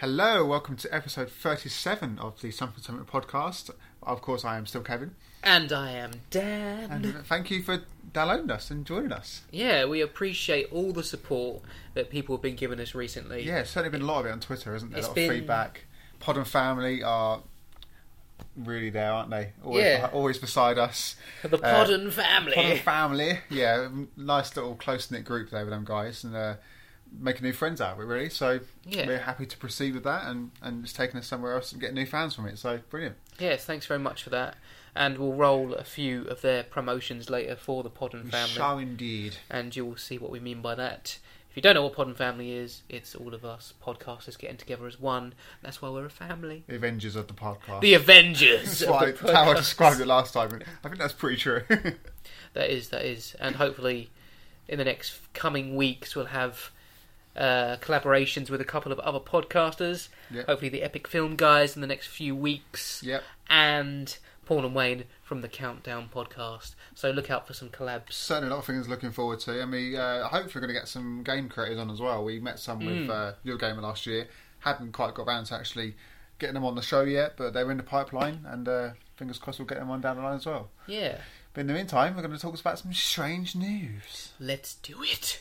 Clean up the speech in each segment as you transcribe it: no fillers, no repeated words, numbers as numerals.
Hello, welcome to episode 37 of the Something podcast. Of course, I am still Kevin. And I am Dan. And thank you for downloading us and joining us. Yeah, we appreciate all the support that people have been giving us recently. Yeah, it's certainly been a lot of it on Twitter, hasn't there? A lot of feedback. Pod and family are really there, aren't they? Always beside us. The Pod and family. Pod and family, yeah. Nice little close-knit group there with them guys. And making new friends out of it, really. So we're happy to proceed with that and it's taking us somewhere else and getting new fans from it. So brilliant. Yes, thanks very much for that. And we'll roll a few of their promotions later for the Pod and Family. We shall indeed. And you will see what we mean by that. If you don't know what Pod and Family is, it's all of us podcasters getting together as one. That's why we're a family. The Avengers of the podcast. The Avengers of the podcast. How I described it last time. I think that's pretty true. That is. And hopefully in the next coming weeks we'll have collaborations with a couple of other podcasters. Yep. Hopefully the Epic Film guys in the next few weeks. Yep. And Paul and Wayne from the Countdown podcast. So look out for some collabs. Certainly a lot of things looking forward to. And we hopefully we're going to get some game creators on as well. We met some with Your Gamer last year. Hadn't quite got around to actually getting them on the show yet, but they were in the pipeline, and fingers crossed we'll get them on down the line as well. Yeah. But in the meantime, we're going to talk about some strange news. Let's do it.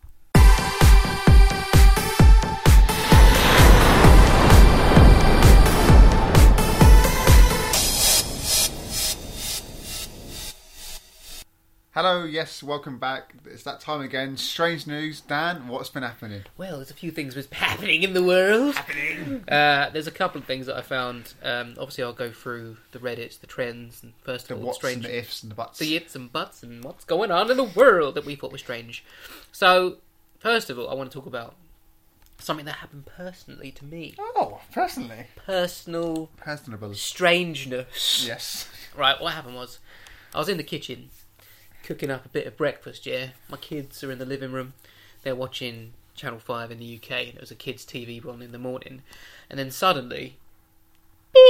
Hello, yes, welcome back. It's that time again. Strange news. Dan, what's been happening? Well, there's a few things that's happening in the world. There's a couple of things that I found. Obviously, I'll go through the Reddits, the trends, and first of all, what's strange, and the ifs and the buts. The ifs and buts and what's going on in the world that we thought was strange. So, first of all, I want to talk about something that happened personally to me. Oh, personally? Personable strangeness. Yes. Right, what happened was, I was in the kitchen cooking up a bit of breakfast, My kids are in the living room. They're watching Channel 5 in the UK, and it was a kids' TV on in the morning. And then suddenly, beep,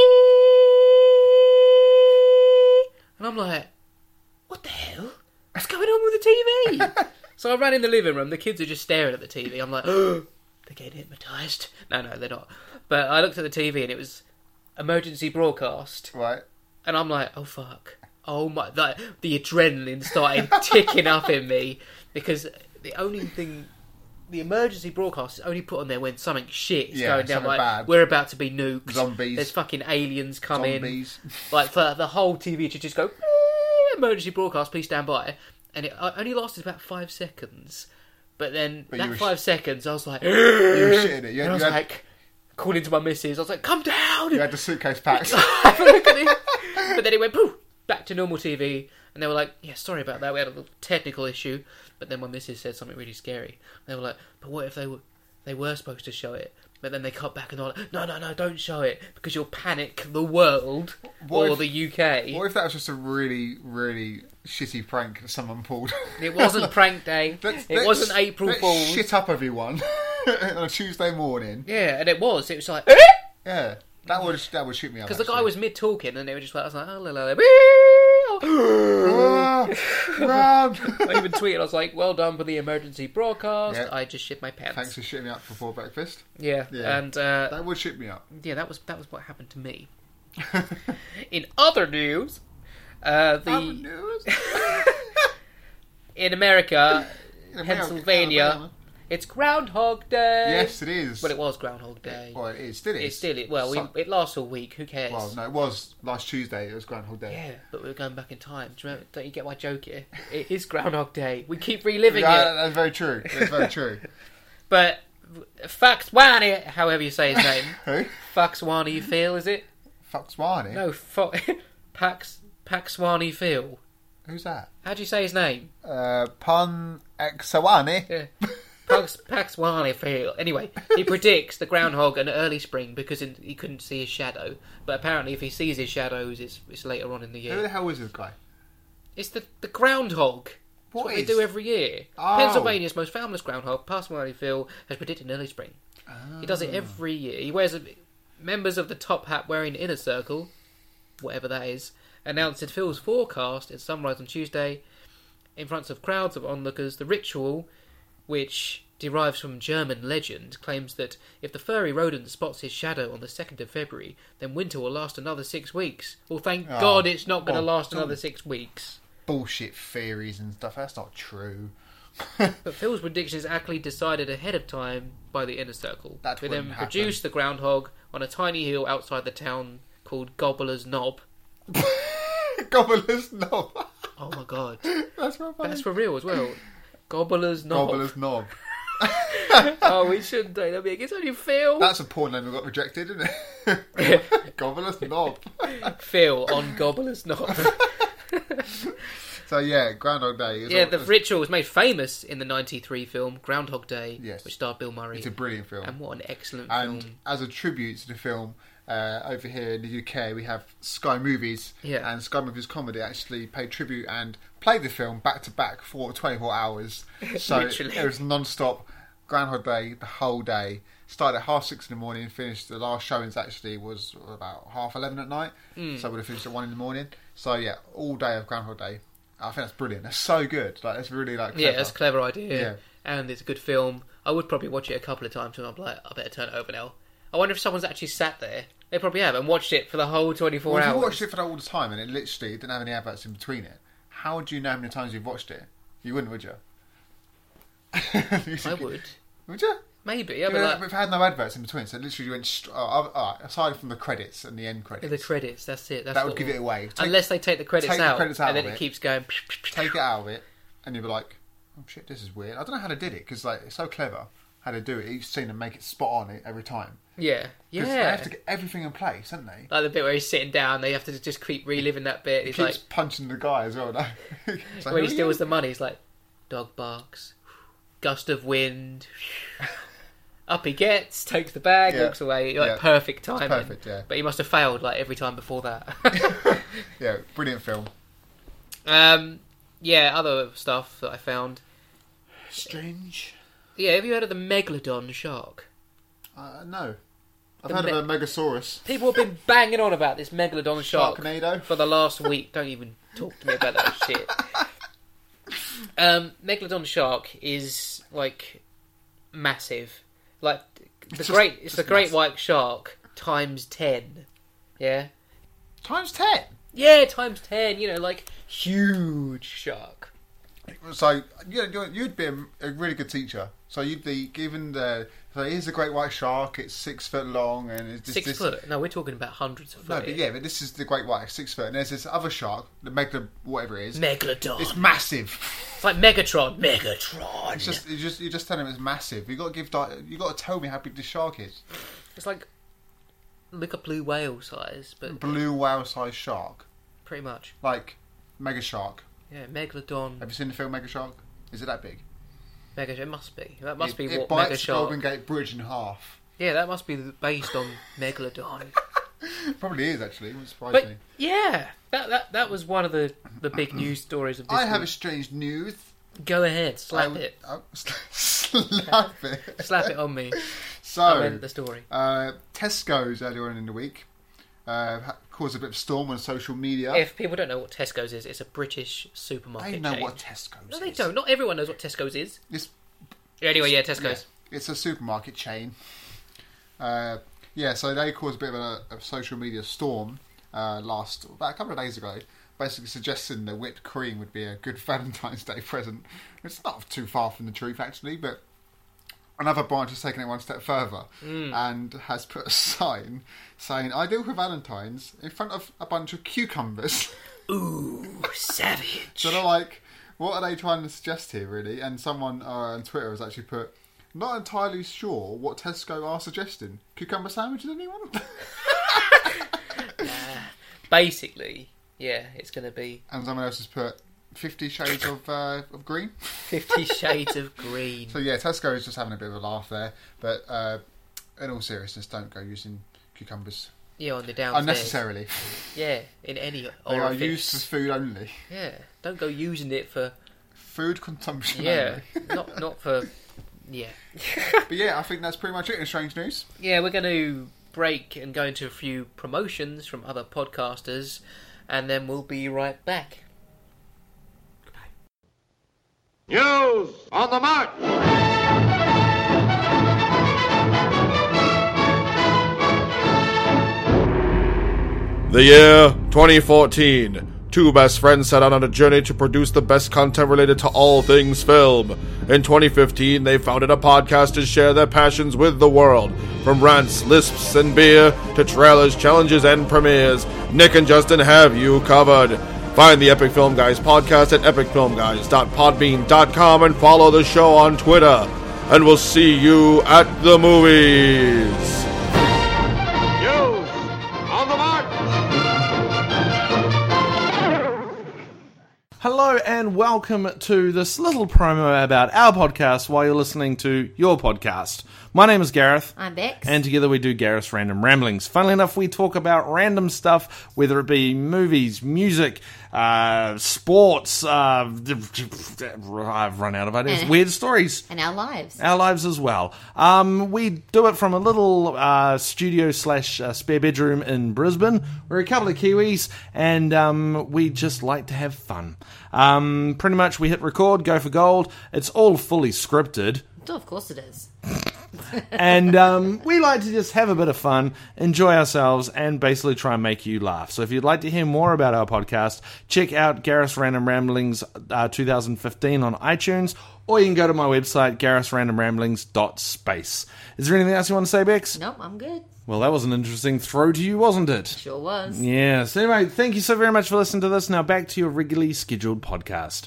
and I'm like, what the hell? What's going on with the TV? So I ran in the living room. The kids are just staring at the TV. I'm like, oh, they're getting hypnotised. No, they're not. But I looked at the TV, and it was emergency broadcast. Right. And I'm like, oh, fuck. Oh my! The adrenaline started ticking up in me because the emergency broadcast is only put on there when something shit is going down. Like bad. We're about to be nuked. Zombies. There's fucking aliens coming. Zombies. Like for the whole TV to just go emergency broadcast. Please stand by. And it only lasted about 5 seconds. But then 5 seconds, I was like, you were shitting it. I was like, calling to my missus. I was like, come down. You had the suitcase packed. But then it went poof. Back to normal TV, and they were like, yeah, sorry about that, we had a little technical issue. But then my missus said something really scary. They were like, but what if they were supposed to show it, but then they cut back and they're like, no, don't show it, because you'll panic the world the UK. What if that was just a really, really shitty prank that someone pulled? It wasn't prank day. It wasn't April Fool's. Shit up everyone on a Tuesday morning. Yeah, and it was like, yeah. That would shoot me up. Because the guy was mid talking, and they were just like, I was like, run. I even tweeted, I was like, well done for the emergency broadcast. Yeah. I just shit my pants. Thanks for shitting me up before breakfast. Yeah. And that would shit me up. Yeah, that was what happened to me. In other news, in America, Pennsylvania. It's Groundhog Day. Yes, it is. Well, it was Groundhog Day. Well, it still is. It's still it. Well, it lasts all week. Who cares? Well, no, it was last Tuesday. It was Groundhog Day. Yeah, but we're going back in time. Do you remember? Don't you get my joke here? It is Groundhog Day. We keep reliving it. That's very true. That's very true. But Faxwani, however you say his name. Who? Faxwani Phil, is it? Faxwani? No, Paxwani Phil. Who's that? How do you say his name? Pun Exawani. Yeah. Paxwani Phil. Anyway, he predicts the groundhog an early spring because he couldn't see his shadow. But apparently, if he sees his shadows, it's later on in the year. Who the hell is this guy? It's the groundhog. That's what they do every year. Oh. Pennsylvania's most famous groundhog, Paxwani Phil, has predicted an early spring. Oh. He does it every year. He wears members of the top hat wearing inner circle, whatever that is, announced in Phil's forecast at sunrise on Tuesday in front of crowds of onlookers. The ritual, which derives from German legend, claims that if the furry rodent spots his shadow on the 2nd of February, then winter will last another 6 weeks. Well, thank God it's not going to last another 6 weeks. Bullshit theories and stuff. That's not true. But Phil's prediction is actually decided ahead of time by the Inner Circle. That we then wouldn't happen. produce the groundhog on a tiny hill outside the town called Gobbler's Knob. Gobbler's Knob. Oh my God. That's not funny. That's for real as well. Gobbler's Knob. Gobbler's Knob. Oh, we shouldn't do that. It's only Phil. That's a porn name that got rejected, isn't it? Gobbler's Knob. Phil on Gobbler's Knob. So yeah, Groundhog Day. The ritual was made famous in the 93 film Groundhog Day, Yes. which starred Bill Murray. It's a brilliant film. And what an excellent And film. as a tribute to the film, over here in the UK, we have Sky Movies. Yeah. And Sky Movies Comedy actually paid tribute and played the film back to back for 24 hours. So Literally. it was non-stop Groundhog Day the whole day. Started at 6:30 in the morning, finished, the last showings actually was about 11:30 at night. So we would have finished at 1 in the morning. So yeah, all day of Groundhog Day. I think that's brilliant. That's so good. Like, that's really clever. Yeah, that's a clever idea. Yeah. And it's a good film. I would probably watch it a couple of times and I'm like, I better turn it over now. I wonder if someone's actually sat there, they probably have, and watched it for the whole 24 Well, if hours. you watched it for that all the time and it literally didn't have any adverts in between it, how would you know how many times you've watched it? You wouldn't, would you? I would. Would you? Maybe, yeah, You but know, like, we've had no adverts in between, so literally you went aside from the credits and the end credits. the credits, that's it. That's that would what give it away. Unless they take the credits take the out, credits out and then of it it. keeps going. Take it out of it, and you'll be like, "Oh shit, this is weird." I don't know how they did it because like it's so clever how they do it each scene and make it spot on it every time. Yeah, 'Cause they yeah. have to get everything in place, don't they? Like the bit where he's sitting down, they have to just keep reliving that bit. He He's keeps like, punching the guy as well. No? So when he who are steals you? the money, he's like, dog barks, gust of wind. Up he gets, takes the bag, Yeah. walks away. Like Yeah. perfect timing. perfect, yeah. But he must have failed like every time before that. Yeah, brilliant film. Yeah, other stuff that I found. Strange. Yeah, have you heard of the Megalodon shark? No. I've The heard of a Megasaurus. People have been banging on about this Megalodon shark Sharknado. for the last week. Don't even talk to me about that shit. Megalodon shark is like massive. Like it's the great massive. white shark times 10. Yeah. Times 10. Yeah, times 10. You know, like huge shark. So you'd be a really good teacher. So you'd be given the. So here's a great white shark. It's 6 foot long and it's just 6 foot. No, we're talking about hundreds of foot. No, but yeah, but this is the great white 6 foot, and there's this other shark, the whatever it is. Megalodon. It's massive. It's like Megatron. Megatron. It's just you just tell him it's massive. You got to tell me how big this shark is. It's like a blue whale size, but Blue whale sized shark, pretty much. like Mega Shark. Yeah, Megalodon. Have you seen the film Mega Shark? Is it that big? It must be. That must be It what bites Mega the Shark. Golden Gate Bridge in half. Yeah, that must be based on Megalodon. Probably is actually. It wouldn't surprise But me. yeah, that was one of the big news stories of this I have a week. strange news. Go ahead, slap it. Slap it. Slap it on me. I So, meant the story. Tesco's earlier on in the week caused a bit of storm on social media. If people don't know what Tesco's is, it's a British supermarket They know chain. what Tesco's No, is. they don't. Not everyone knows what Tesco's is. It's, Anyway, yeah, Tesco's. yeah, it's a supermarket chain. So they caused a bit of a social media storm about a couple of days ago, basically suggesting that whipped cream would be a good Valentine's Day present. It's not too far from the truth, actually, but another branch has taken it one step further and has put a sign saying "Ideal for Valentine's" in front of a bunch of cucumbers. Ooh, savage. So they're like, what are they trying to suggest here, really? And someone on Twitter has actually put, not entirely sure what Tesco are suggesting. Cucumber sandwiches, anyone? Basically, yeah, it's going to be And someone else has put 50 shades of green. 50 Shades of Green. So yeah, Tesco is just having a bit of a laugh there. But in all seriousness, don't go using cucumbers Yeah, on the downstairs. unnecessarily. Yeah, in any They orifice. are used for food only. Yeah, don't go using it for... Food consumption Yeah, only. not for... Yeah. But yeah, I think that's pretty much it in Strange News. Yeah, we're going to break and go into a few promotions from other podcasters, and then we'll be right back. News on the march! The year 2014. Two best friends set out on a journey to produce the best content related to all things film. In 2015, they founded a podcast to share their passions with the world. From rants, lisps, and beer to trailers, challenges, and premieres, Nick and Justin have you covered. Find the Epic Film Guys podcast at epicfilmguys.podbean.com and follow the show on Twitter. And we'll see you at the movies. Hello and welcome to this little promo about our podcast while you're listening to your podcast. My name is Gareth. I'm Bex. And together we do Gareth's Random Ramblings. Funnily enough, we talk about random stuff, whether it be movies, music, sports, I've run out of ideas, weird stories. And our lives. Our lives as well. We do it from a little studio / spare bedroom in Brisbane. We're a couple of Kiwis, and we just like to have fun. Pretty much we hit record, go for gold. It's all fully scripted. Oh, of course it is. And we like to just have a bit of fun, enjoy ourselves, and basically try and make you laugh. So if you'd like to hear more about our podcast, check out Gareth's Random Ramblings 2015 on iTunes, or you can go to my website, garethsrandomramblings.space. Is there anything else you want to say, Bex? Nope, I'm good. Well, that was an interesting throw to you, wasn't it? Sure was. Yeah. So anyway, thank you so very much for listening to this. Now back to your regularly scheduled podcast.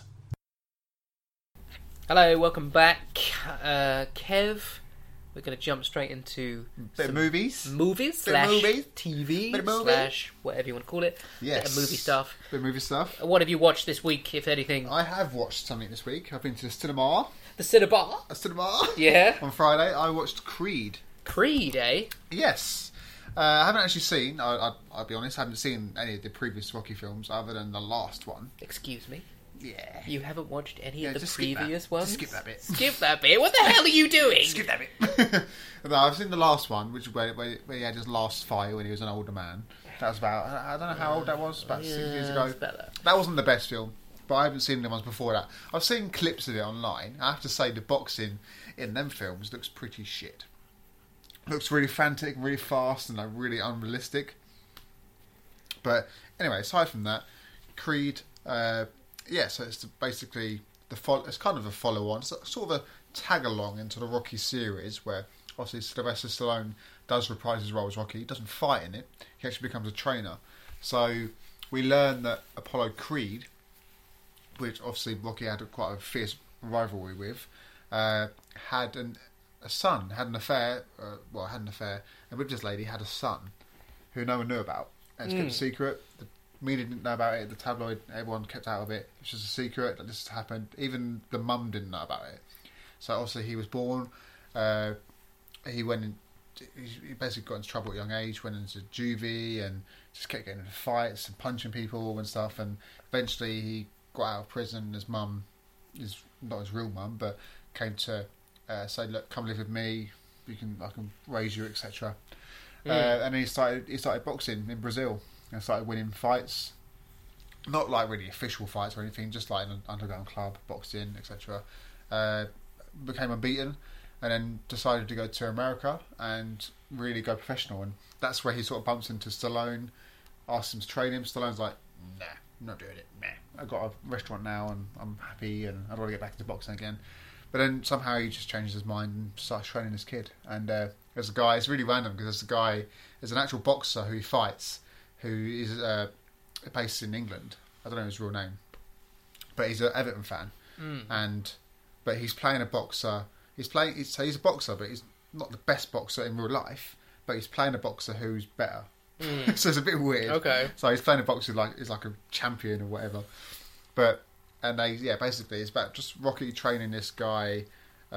Hello, welcome back. Kev, we're going to jump straight into Bit of movies. Movies Bit of slash movies. TV Bit of movie. slash whatever you want to call it. Yes. Bit of movie stuff. Bit of movie stuff. What have you watched this week, if anything? I have watched something this week. I've been to the cinema. The Cinebar? Yeah. On Friday, I watched Creed. Creed, eh? Yes. I haven't actually seen, I'll be honest, I haven't seen any of the previous Rocky films other than the last one. Excuse me? Yeah. You haven't watched any of the just skip previous that. ones? Just skip that bit. Skip that bit? What the hell are you doing? Skip that bit. No, I've seen the last one, which is where he had his last fight when he was an older man. That was about, I don't know how old that was, about 6 years ago. It's about that. That wasn't the best film, but I haven't seen the ones before that. I've seen clips of it online. I have to say the boxing in them films looks pretty shit. Looks really frantic, really fast, and like really unrealistic. But anyway, aside from that, Creed, so it's basically it's kind of a follow-on, it's sort of a tag-along into the Rocky series, where obviously Sylvester Stallone does reprise his role as Rocky. He doesn't fight in it; he actually becomes a trainer. So we learn that Apollo Creed, which obviously Rocky had quite a fierce rivalry with, had an affair, and with this lady had a son who no one knew about. And it's kept a secret. The media didn't know about it. The tabloid, everyone kept out of it. It's just a secret that this happened. Even the mum didn't know about it. So obviously he was born. He basically got into trouble at a young age. Went into juvie and just kept getting into fights and punching people and stuff. And eventually he got out of prison. His mum, is not his real mum, but came to say, "Look, come live with me. I can raise you, etc." And then he started boxing in Brazil and started winning fights. Not like really official fights or anything, just like in an underground club, boxing, etc. Became unbeaten, and then decided to go to America and really go professional. And that's where he sort of bumps into Stallone, asks him to train him. Stallone's like, "Nah, I'm not doing it. Nah, I've got a restaurant now and I'm happy and I don't want to get back into boxing again." But then somehow he just changes his mind and starts training his kid. And there's a guy, it's really random because there's an actual boxer who he fights, who is based in England. I don't know his real name, but he's an Everton fan. But he's playing a boxer. He's a boxer, but he's not the best boxer in real life. But he's playing a boxer who's better. So it's a bit weird. Okay. So he's playing a boxer is like a champion or whatever. And basically it's about just Rocky training this guy.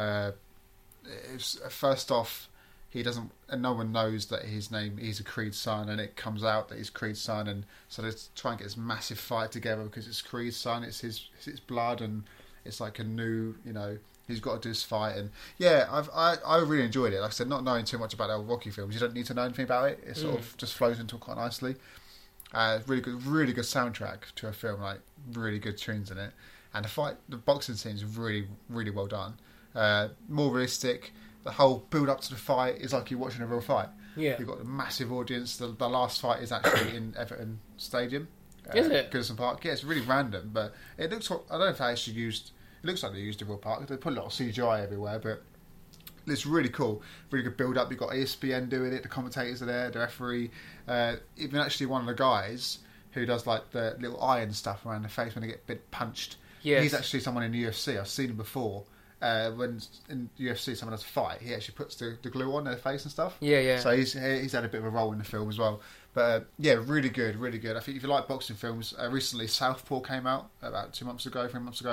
First off, he doesn't, and no one knows that he's a Creed's son, and it comes out that he's Creed's son, and so they try and get this massive fight together because it's Creed's son, it's his blood, and it's like a new, he's got to do this fight, and I really enjoyed it. Like I said, not knowing too much about the Rocky films, you don't need to know anything about it. It sort of just flows into it quite nicely. Really good soundtrack to a film, like really good tunes in it, and the boxing scene is really, really well done. more realistic. The whole build up to the fight is like you're watching a real fight. Yeah. You've got a massive audience. The last fight is actually in Everton Stadium. Is it? Goodison Park. Yeah, it's really random, but it looks. I don't know if they actually used. It looks like they used a real park. They put a lot of CGI everywhere, but it's really cool. Really good build up. You've got ESPN doing it. The commentators are there. The referee. Even actually one of the guys who does like the little iron stuff around the face when they get a bit punched. Yes. He's actually someone in the UFC. I've seen him before. When in UFC someone has a fight, he actually puts the glue on their face and stuff. Yeah. So he's had a bit of a role in the film as well. But yeah, really good, really good. I think if you like boxing films, recently Southpaw came out about 3 months ago.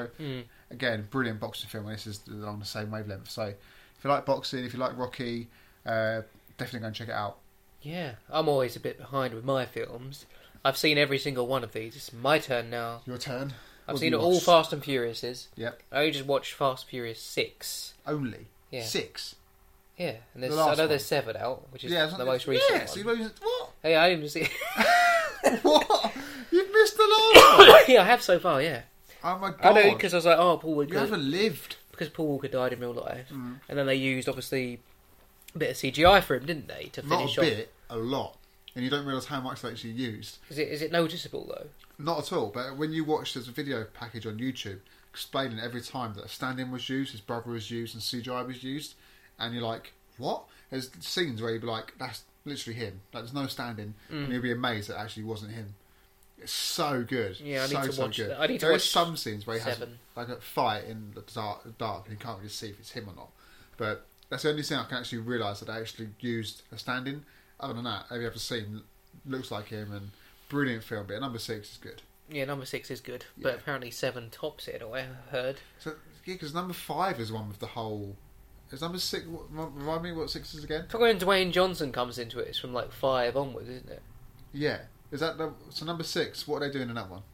Again, brilliant boxing film. And this is along the same wavelength. So if you like boxing, if you like Rocky, definitely go and check it out. Yeah, I'm always a bit behind with my films. I've seen every single one of these. It's my turn now. Your turn. I've What seen have you all watched? Fast and Furiouses. Yep. I only just watched Fast and Furious 6. Only. Yeah. 6. Yeah, and The there's, last I know one. there's 7 out, which is Yeah, the most recent yes, one. What? Hey, I didn't see. What? You've missed the last one. Yeah, I have so far. Yeah, Oh my god. I know because I was like, oh, Paul you Walker, haven't lived. because Paul Walker died in real life, and then they used obviously a bit of CGI for him, didn't they, to Not finish a off? bit, a lot. And you don't realise how much they actually used. Is it noticeable though? Not at all, but when you watch, there's a video package on YouTube explaining every time that a stand-in was used, his brother was used, and CGI was used, and you're like, what? There's scenes where you'd be like, that's literally him. Like, there's no stand-in, and you'll be amazed that it actually wasn't him. It's so good. Yeah, I need to watch good. that. I need to There watch is some scenes where he has 7. like a fight in the dark, and you can't really see if it's him or not. But that's the only thing I can actually realise that they actually used a stand-in. Other than that, every other scene looks like him, and brilliant film. But number 6 is good. Yeah, number 6 is good, but Yeah. apparently 7 tops it. I heard. So yeah, because number 5 is one with the whole. Is number 6? Remind me what 6 is again? I when Dwayne Johnson comes into it, it's from like 5 onwards, isn't it? Yeah. Is that so? Number 6. What are they doing in that one?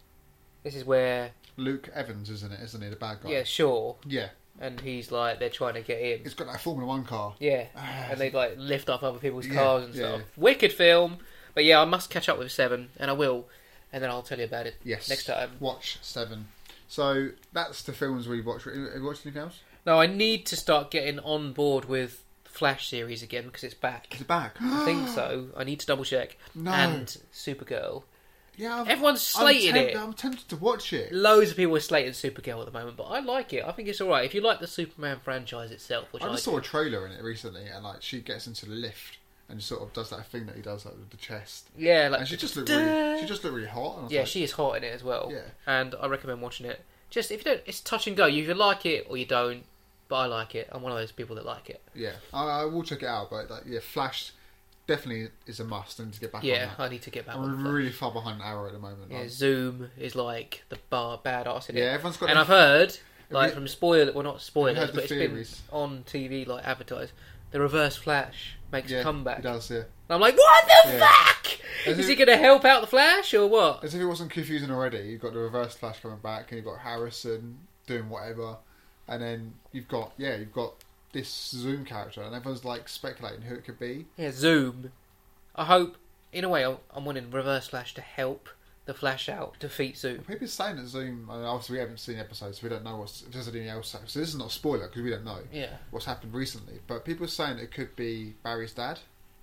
This is where, Luke Evans, isn't it? Isn't he the bad guy? yeah, sure, Yeah. and he's like they're trying to get in. He's got that Formula 1 car. Yeah, Ah, and they like lift up other people's Yeah, cars and yeah. stuff. Wicked film, but yeah, I must catch up with 7, and I will, and then I'll tell you about it Yes. next time. Watch 7. So that's the films we've watched. Have you watched anything else? No, I need to start getting on board with Flash series again because it's back. Is it back? I think so. I need to double check. No. And Supergirl. Yeah. Everyone's slating it. I'm tempted to watch it. Loads of people are slating Supergirl at the moment, but I like it. I think it's alright. If you like the Superman franchise itself, which I I just do. saw a trailer in it recently, and like she gets into the lift and sort of does that thing that he does like with the chest, Yeah, like and she just looked really hot. And I was yeah, like, she is hot in it as well. Yeah. And I recommend watching it. Just if you don't, it's touch and go. You either like it or you don't. But I like it. I'm one of those people that like it. yeah, I will check it out. But like, yeah, Flash definitely is a must. I need to get back Yeah, on that. I need to get back on I'm Flash. really far behind Arrow at the moment. Yeah, like- Zoom is like the badass in it. Yeah, everyone's got And the- I've heard, like you- from not spoilers, heard the but it's theories? been on TV, like advertised. The Reverse Flash makes yeah, a comeback. He does, yeah. And I'm like, what the Yeah. fuck? As Is if- he going to help out the Flash or what? As if it wasn't confusing already, you've got the Reverse Flash coming back, and you've got Harrison doing whatever, and then you've got this Zoom character, and everyone's like speculating who it could be. Yeah, Zoom. I hope, in a way, I'm wanting Reverse Flash to help the Flash out, defeat Zoom. People are saying that Zoom. I mean, obviously, we haven't seen episodes, so we don't know if there's anything else. So this is not a spoiler because we don't know Yeah, what's happened recently. But people are saying it could be Barry's dad,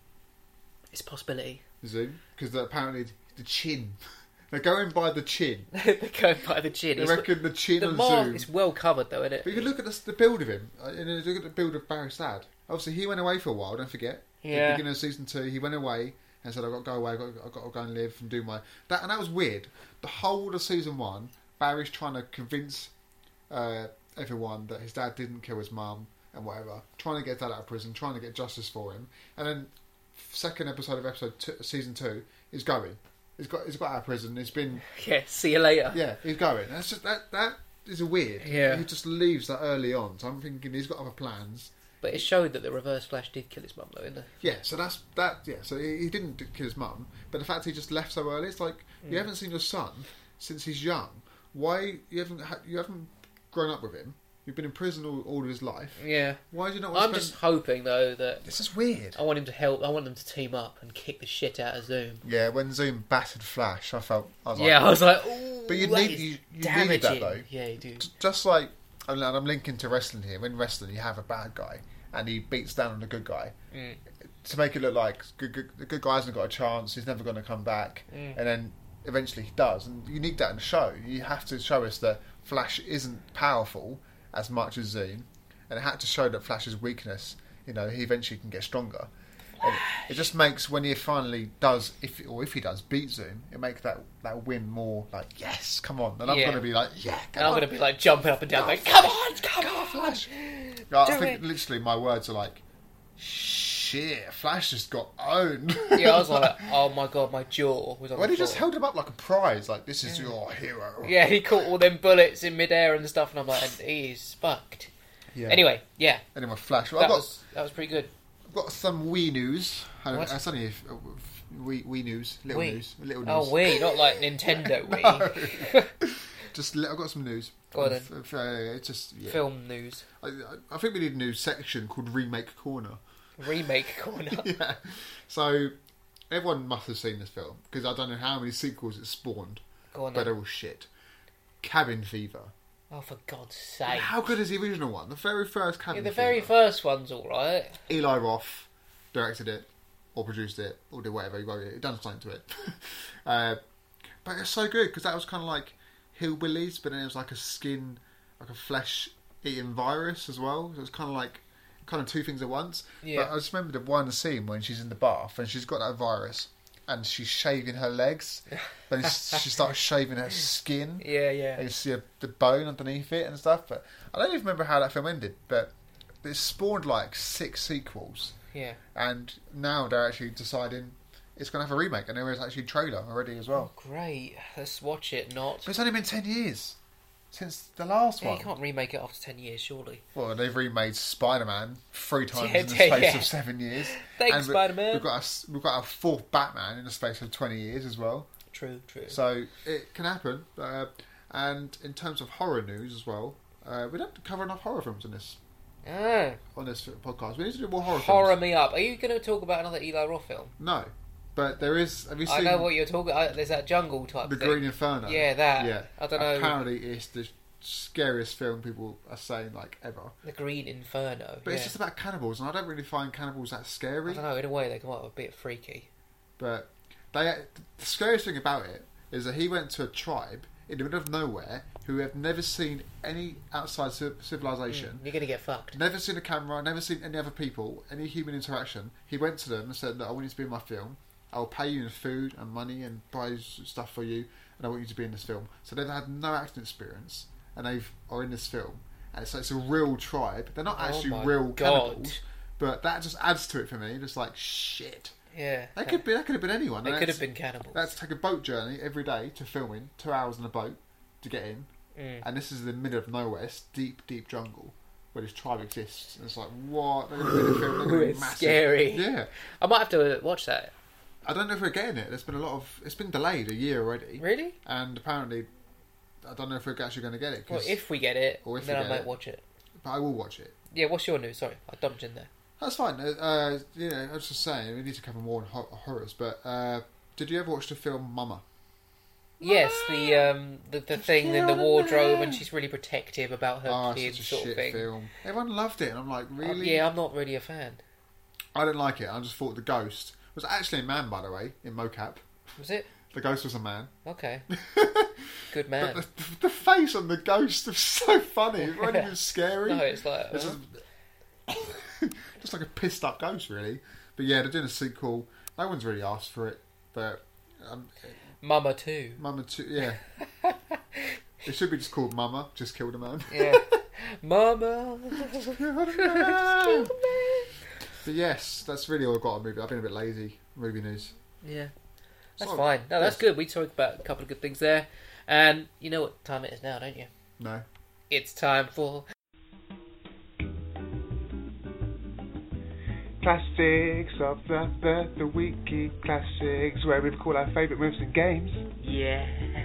it's a possibility. Zoom, because apparently the chin. They're going by the chin. They're going by the chin. They It's- reckon the chin the on mask Zoom. is well covered, though, isn't it? But you can look at the build of him, and then look at the build of Barry's dad. Obviously, he went away for a while. Don't forget. At Yeah. the beginning of season 2, he went away and said, "I've got to go away. I've got to go and live and do my that." And that was weird. The whole of season 1, Barry's trying to convince everyone that his dad didn't kill his mum and whatever, trying to get dad out of prison, trying to get justice for him. And then second episode of season 2 is going. He's got out of prison. He's been Yeah, see you later. yeah, he's going. That's just that is weird. Yeah. He just leaves that early on. So I'm thinking he's got other plans. But it showed that the Reverse Flash did kill his mum, though, didn't it? Yeah, so that's that. Yeah, so he didn't kill his mum, but the fact he just left so early, it's like you haven't seen your son since he's young. Why you haven't grown up with him? You've been in prison all of his life. Yeah. Why do you not? I'm just hoping, though, that This is weird. I want him to help. I want them to team up and kick the shit out of Zoom. Yeah, when Zoom battered Flash, I was like, Yeah, I was like, ooh, But you that need- is you needed damaging. that, though. Yeah, you do. just like I'm linking to wrestling here. When wrestling, you have a bad guy and he beats down on the good guy to make it look like the good guy hasn't got a chance. He's never going to come back, and then eventually he does. And you need that in the show. You have to show us that Flash isn't powerful as much as Zoom, and it had to show that Flash's weakness. He eventually can get stronger. And it just makes when he finally does, if he does beat Zoom, it makes that win more like, yes, come on. And I'm going to be like, yeah, come on. I'm going to be like jumping up and down, like, come on, Flash. I think literally my words are like, shit, Flash just got owned. Yeah, I was like, oh my god, my jaw was on When the he just floor. held him up like a prize, like, this is your hero. Yeah, he caught all them bullets in midair and stuff, and I'm like, he's fucked. Yeah. Anyway, yeah. Anyway, Flash. Well, That was pretty good. I've got some wee news. What? It's only wee news, little Wii? news, little news. Oh, Wii, not like Nintendo Wii. I've got some news. Go on then. It's just Film news. I think we need a new section called Remake Corner. Remake corner. Yeah. So everyone must have seen this film because I don't know how many sequels it spawned, Go on but then. they're all shit. Cabin Fever. Oh, for God's sake. How good is the original one? The very first Cabin Yeah, the Fever. very first one's alright. Eli Roth directed it, or produced it, or did whatever. He wrote it. He done something to it. But it's so good because that was kind of like Hillbillies, but then it was like a flesh-eating virus as well. So it was kind of two things at once. Yeah. But I just remember the one scene when she's in the bath and she's got that virus and she's shaving her legs. Then she starts shaving her skin. Yeah, yeah. And you see the bone underneath it and stuff. But I don't even remember how that film ended. But it spawned like 6 sequels. Yeah. And now they're actually deciding it's going to have a remake. And there is actually a trailer already as well. Great. Let's watch it, not. But it's only been 10 years since the last Yeah, one. you can't remake it after 10 years, surely. Well, they've remade Spider-Man 3 times Yeah, in the space yeah. of 7 years. Thanks, And Spider-Man. We've got a 4th Batman in the space of 20 years as well. True. So it can happen. And in terms of horror news as well, we don't cover enough horror films on this podcast. We need to do more horror Horror films. me up. Are you going to talk about another Eli Roth film? No. But there is... Have you seen... I know what you're talking about. There's that jungle type The thing. Green Inferno. Yeah, that. Yeah. I don't know. Apparently it's the scariest film people are saying, like, ever. The Green Inferno. But it's just about cannibals, and I don't really find cannibals that I scary. don't know, in a way they come out a bit freaky. But the scariest thing about it is that he went to a tribe in the middle of nowhere who have never seen any outside civilization. You're going to get fucked. Never seen a camera, never seen any other people, any human interaction. He went to them and said, look, I want you to be in my film. I'll pay you in food and money and buy stuff for you, and I want you to be in this film. So they've had no acting experience, and they are in this film. And so it's a real tribe. They're not actually my real God. cannibals, but that just adds to it for me. Just like, shit. Yeah. That could have been anyone. They could have been cannibals. That's take a boat journey every day to filming, 2 hours on a boat to get in. And this is the middle of nowhere, it's deep jungle where this tribe exists. And it's like, what? They're going to be in a film. They're going to be It's massive. scary. Yeah. I might have to watch that. I don't know if we're getting it. There's been it's been delayed a year already. Really? And apparently, I don't know if we're actually going to get it. Well, if we get it, Or if then we I get might it. watch it. But I will watch it. Yeah, what's your news? Sorry, I dumped in there. That's fine. I was just saying, we need to cover more on horrors. But did you ever watch the film Mama? Yes, the thing in the wardrobe, and she's really protective about her Oh, kids, it's such a sort of shit thing. film. Everyone loved it, and I'm like, really? Yeah, I'm not really a fan. I didn't like it. I just thought the ghost was actually a man, by the way, in mocap. Was it? The ghost was a man. Okay. Good man. But the face on the ghost was so funny. It wasn't even scary. No, it's like... It's just like a pissed up ghost, really. But yeah, they're doing a sequel. No one's really asked for it, but Mama too. Mama 2, yeah. It should be just called Mama, just killed a man. Yeah. Mama. But yes, that's really all I've got on movie. I've been a bit lazy. Movie news. Yeah. That's So, fine. No, that's yes. good. We talked about a couple of good things there. And you know what time it is now, don't you? No. It's time for... Classics of the Wiki Classics, where we call our favourite moves and games. Yeah.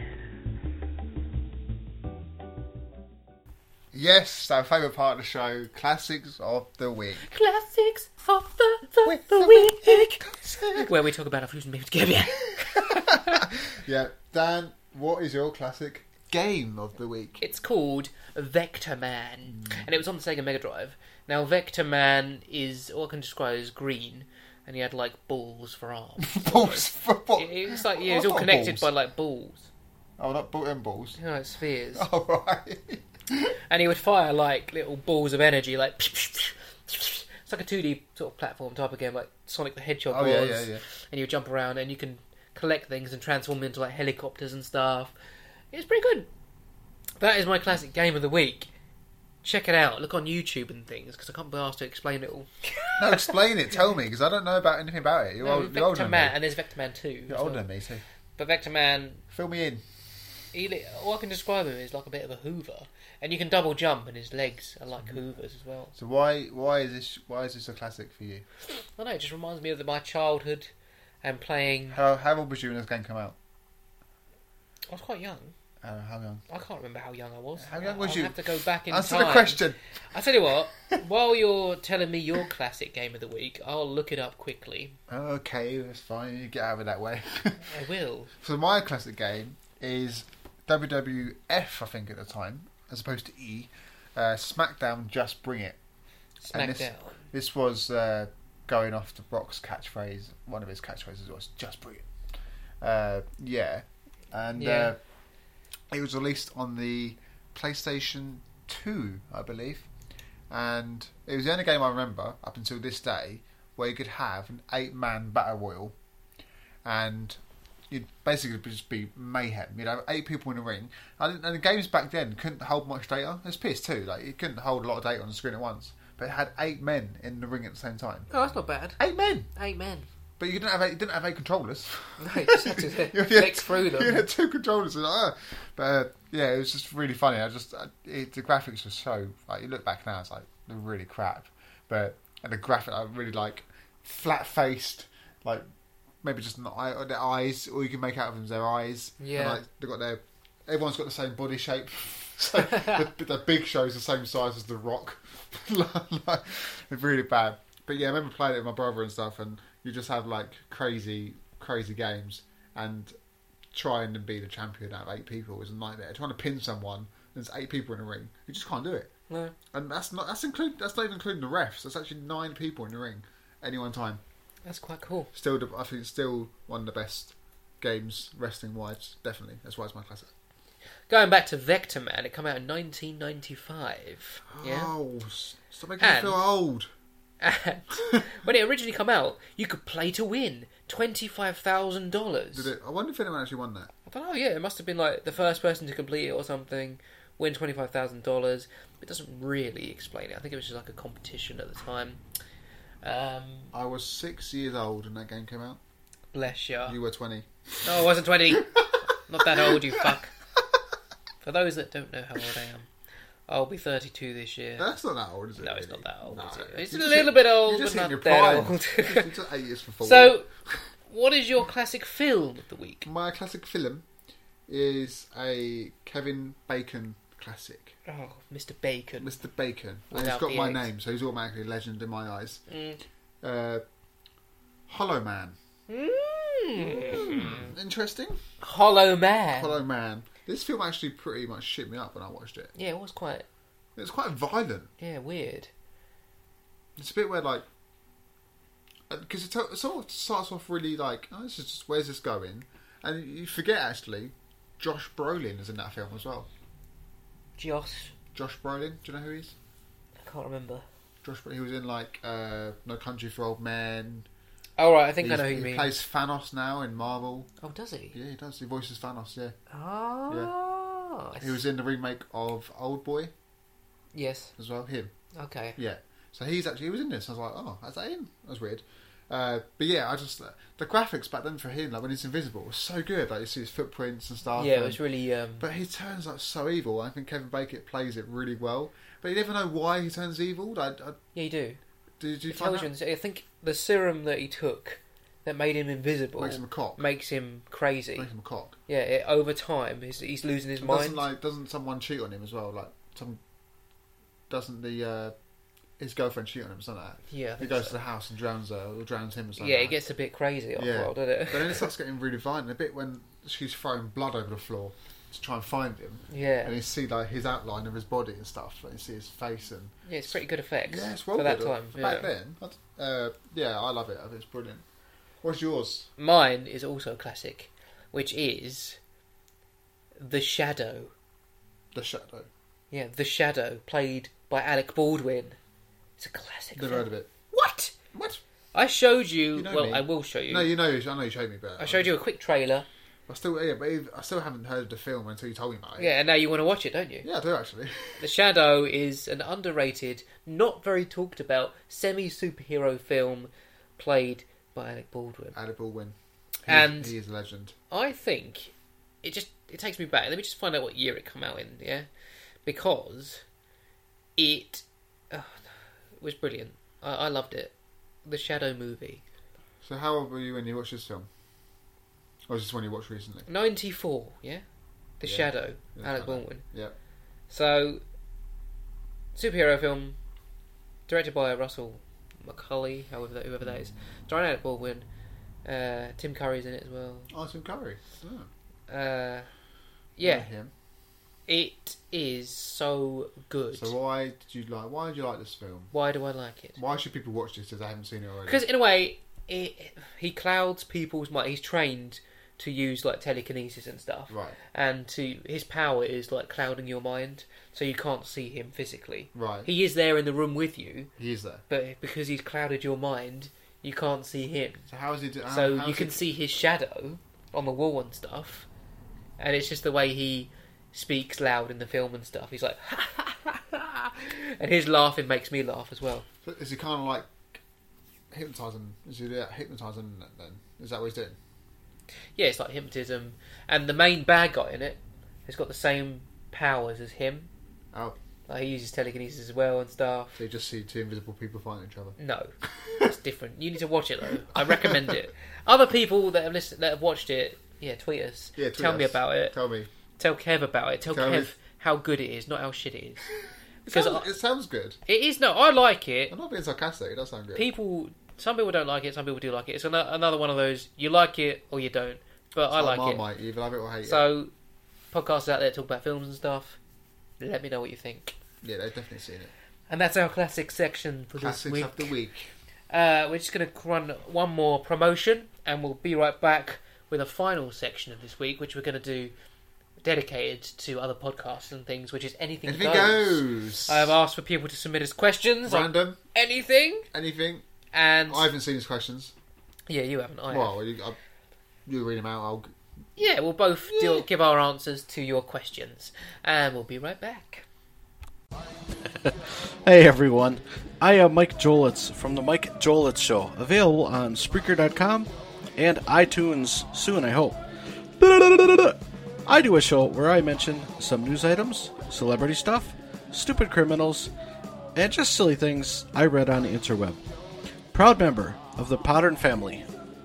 Yes, our favourite part of the show, Classics of the Week. Classics of the week. Where we talk about our foods and movies. Yeah. Yeah, Dan, what is your classic game of the week? It's called Vector Man, and it was on the Sega Mega Drive. Now, Vector Man is all I can describe as green, and he had like balls for arms. Balls for what? It was like it was all connected by like balls. Oh, not balls. You know, like spheres. Oh, right. And he would fire like little balls of energy, like it's like a 2D sort of platform type of game, like Sonic the Hedgehog was. Yeah. And you would jump around, and you can collect things and transform them into like helicopters and stuff. It's pretty good. That is my classic game of the week. Check it out. Look on YouTube and things, because I can't be asked to explain it all. No, explain it. Tell me, because I don't know about anything about it. You're older Vector than Man, me. and there's Vector Man 2. You're older than me, too. But Vector Man, Fill me in. all I can describe him is like a bit of a Hoover, and you can double jump, and his legs are like Hoovers as well. So why is this a classic for you? I don't know. It just reminds me of my childhood and playing. How old was you when this game came out? I was quite young. How young? I can't remember how young I was. How young was I'll you? have to go back in Answer time. the question. I tell you what. While you're telling me your classic game of the week, I'll look it up quickly. Okay, that's fine. You get out of it that way. I will. So my classic game is WWF, I think at the time, as opposed to E. SmackDown, Just Bring It. And Smackdown. This was going off the Brock's catchphrase. One of his catchphrases was "Just Bring It." And it was released on the PlayStation 2, I believe, and it was the only game I remember up until this day where you could have an 8-man battle royal, and you'd basically just be mayhem. You'd have 8 people in a ring, and the games back then couldn't hold much data. It's PS2, like it couldn't hold a lot of data on the screen at once, but it had 8 men in the ring at the same time. Oh, that's not bad. 8 men, 8 men. but you didn't have 8 controllers. No, you just had to flick through them. You had 2 controllers, but yeah, it was just really funny. The graphics were so like you look back now, it's like they're really crap, but and the graphic I really like flat faced, like maybe just their eyes, all you can make out of them is their eyes. Yeah, and, like they got everyone's got the same body shape. So the Big Show's the same size as the Rock. Like, it's really bad. But yeah, I remember playing it with my brother and stuff, and you just have like crazy games, and trying to be the champion out of 8 people is a nightmare. Trying to pin someone, there's 8 people in a ring, you just can't do it. No, and that's not even including the refs. That's actually 9 people in the ring at any one time. that's quite cool. I think it's still one of the best games wrestling wise. Definitely, that's why it's my classic. Going back to Vector Man, it came out in 1995. Yeah. Oh, stop making me feel old. And when it originally came out, you could play to win $25,000. Did it? I wonder if anyone actually won that. I don't know. Yeah, it must have been like the first person to complete it or something. Win $25,000. It doesn't really explain it. I think it was just like a competition at the time. I was 6 years old when that game came out. Bless you. You were 20. No, I wasn't 20. Not that old, you fuck. For those that don't know how old I am, I'll be 32 this year. That's not that old, is it? No, really? it's not that old. No. Is it? It's a You little bit old, You just but hit your not that prime. old. It's 8 years for 40. So, what is your classic film of the week? My classic film is a Kevin Bacon classic. Oh, Mr. Bacon. Mr. Bacon. And he's Without got the my eggs. name, so he's automatically a legend in my eyes. Mm. Hollow Man. Mm. Interesting. Hollow Man. Hollow Man. This film actually pretty much shit me up when I watched it. Yeah, it was quite. It was quite violent. Yeah, weird. It's a bit where like, because it sort of starts off really like, oh, this is just where's this going, and you forget actually, Josh Brolin is in that film as well. Josh. Josh Brolin, do you know who he is? I can't remember. Josh Brolin, he was in like No Country for Old Men. Oh, right, I think I know who you He mean. plays Thanos now in Marvel. Oh, does he? Yeah, he does. He voices Thanos. Yeah. Oh. He was in the remake of Old Boy Yes. as well. Him. Okay. Yeah. So he was in this. I was like, oh, is that him? That was weird. But yeah, the graphics back then for him, like when he's invisible, was so good. Like you see his footprints and stuff. Yeah, it and- was really. But he turns like so evil. I think Kevin Bacon plays it really well. But you never know why he turns evil. Yeah, you do. Did you It find tells that? you. I think the serum that he took that made him invisible Makes him a cock. makes him crazy. Makes him a cock. Yeah, over time he's losing his mind. Doesn't someone cheat on him as well? Like doesn't his girlfriend cheat on him? Something like that. Yeah, I He think goes so. to the house and drowns her, or drowns him or something. Yeah, like it gets a bit crazy after a while, doesn't it? But then it starts getting really violent. A bit when she's throwing blood over the floor to try and find him. Yeah. And you see like his outline of his body and stuff. And you see his face and Yeah, it's pretty good effects. yeah, it's well for good. that time. Back then, yeah, I love it. I think it's brilliant. What's yours? Mine is also a classic, which is The Shadow. The Shadow. Yeah, The Shadow, played by Alec Baldwin. It's a classic. Never film. heard of it. What? What? I showed you. You know well, me. I will show you. No, you know. I know you showed me, but I showed you a quick trailer. I still haven't heard of the film until you told me about it. Yeah, and now you want to watch it, don't you? Yeah, I do actually. The Shadow is an underrated, not very talked about, semi-superhero film played by Alec Baldwin. Alec Baldwin. And he is a legend. I think it takes me back. Let me just find out what year it came out in, yeah? Because it was brilliant. I loved it. The Shadow movie. So how old were you when you watched this film? Or was this one you watched recently? 94, yeah? The Yeah. Shadow, Yeah, Alec I know. Baldwin. Yeah. So, superhero film, directed by Russell McCulley, whoever that is. Starring Alec Baldwin. Tim Curry's in it as well. Oh, Tim Curry. Oh. Yeah, Him. it is so good. So why did you like this film? Why do I like it? Why should people watch this if they haven't seen it already? Because in a way, he clouds people's mind. He's trained to use like telekinesis and stuff, Right. and his power is like clouding your mind, so you can't see him physically. Right. He is there in the room with you, He is there. but because he's clouded your mind, you can't see him. So how is he doing? So you can see his shadow on the wall and stuff, and it's just the way he speaks loud in the film and stuff. He's like, and his laughing makes me laugh as well. Is he kind of like hypnotising? Is he hypnotising then? Is that what he's doing? Yeah, it's like hypnotism, and the main bad guy in it has got the same powers as him. Oh, Like he uses telekinesis as well and stuff. so you just see two invisible people fighting each other. No, it's different. You need to watch it though. I recommend it. Other people that have watched it, yeah, tweet us. Yeah, tweet Tell me us. about it. Tell me. Tell Kev about it. Tell Tell Kev me. how good it is, not how shit it is. It sounds good. It is. No, I like it. I'm not being sarcastic. It does sound good. Some people don't like it. Some people do like it. It's another one of those. You like it or you don't. But I like it. Marmite. You either love it or hate it. So, podcasts out there talk about films and stuff. Let me know what you think. Yeah, they've definitely seen it. And that's our classic section for Classics this week. of the week. We're just going to run one more promotion, and we'll be right back with a final section of this week, which we're going to do dedicated to other podcasts and things, which is Anything Anything Goes. goes. I have asked for people to submit us questions on Random. anything, Anything. and I haven't seen his questions. yeah, you haven't. I have. Well, you read them out. Yeah, we'll both give our answers to your questions, and we'll be right back. Hey everyone, I am Mike Jolitz from the Mike Jolitz Show, available on Spreaker.com and iTunes soon, I hope. I do a show where I mention some news items, celebrity stuff, stupid criminals, and just silly things I read on the interweb. Proud member of the Podern family.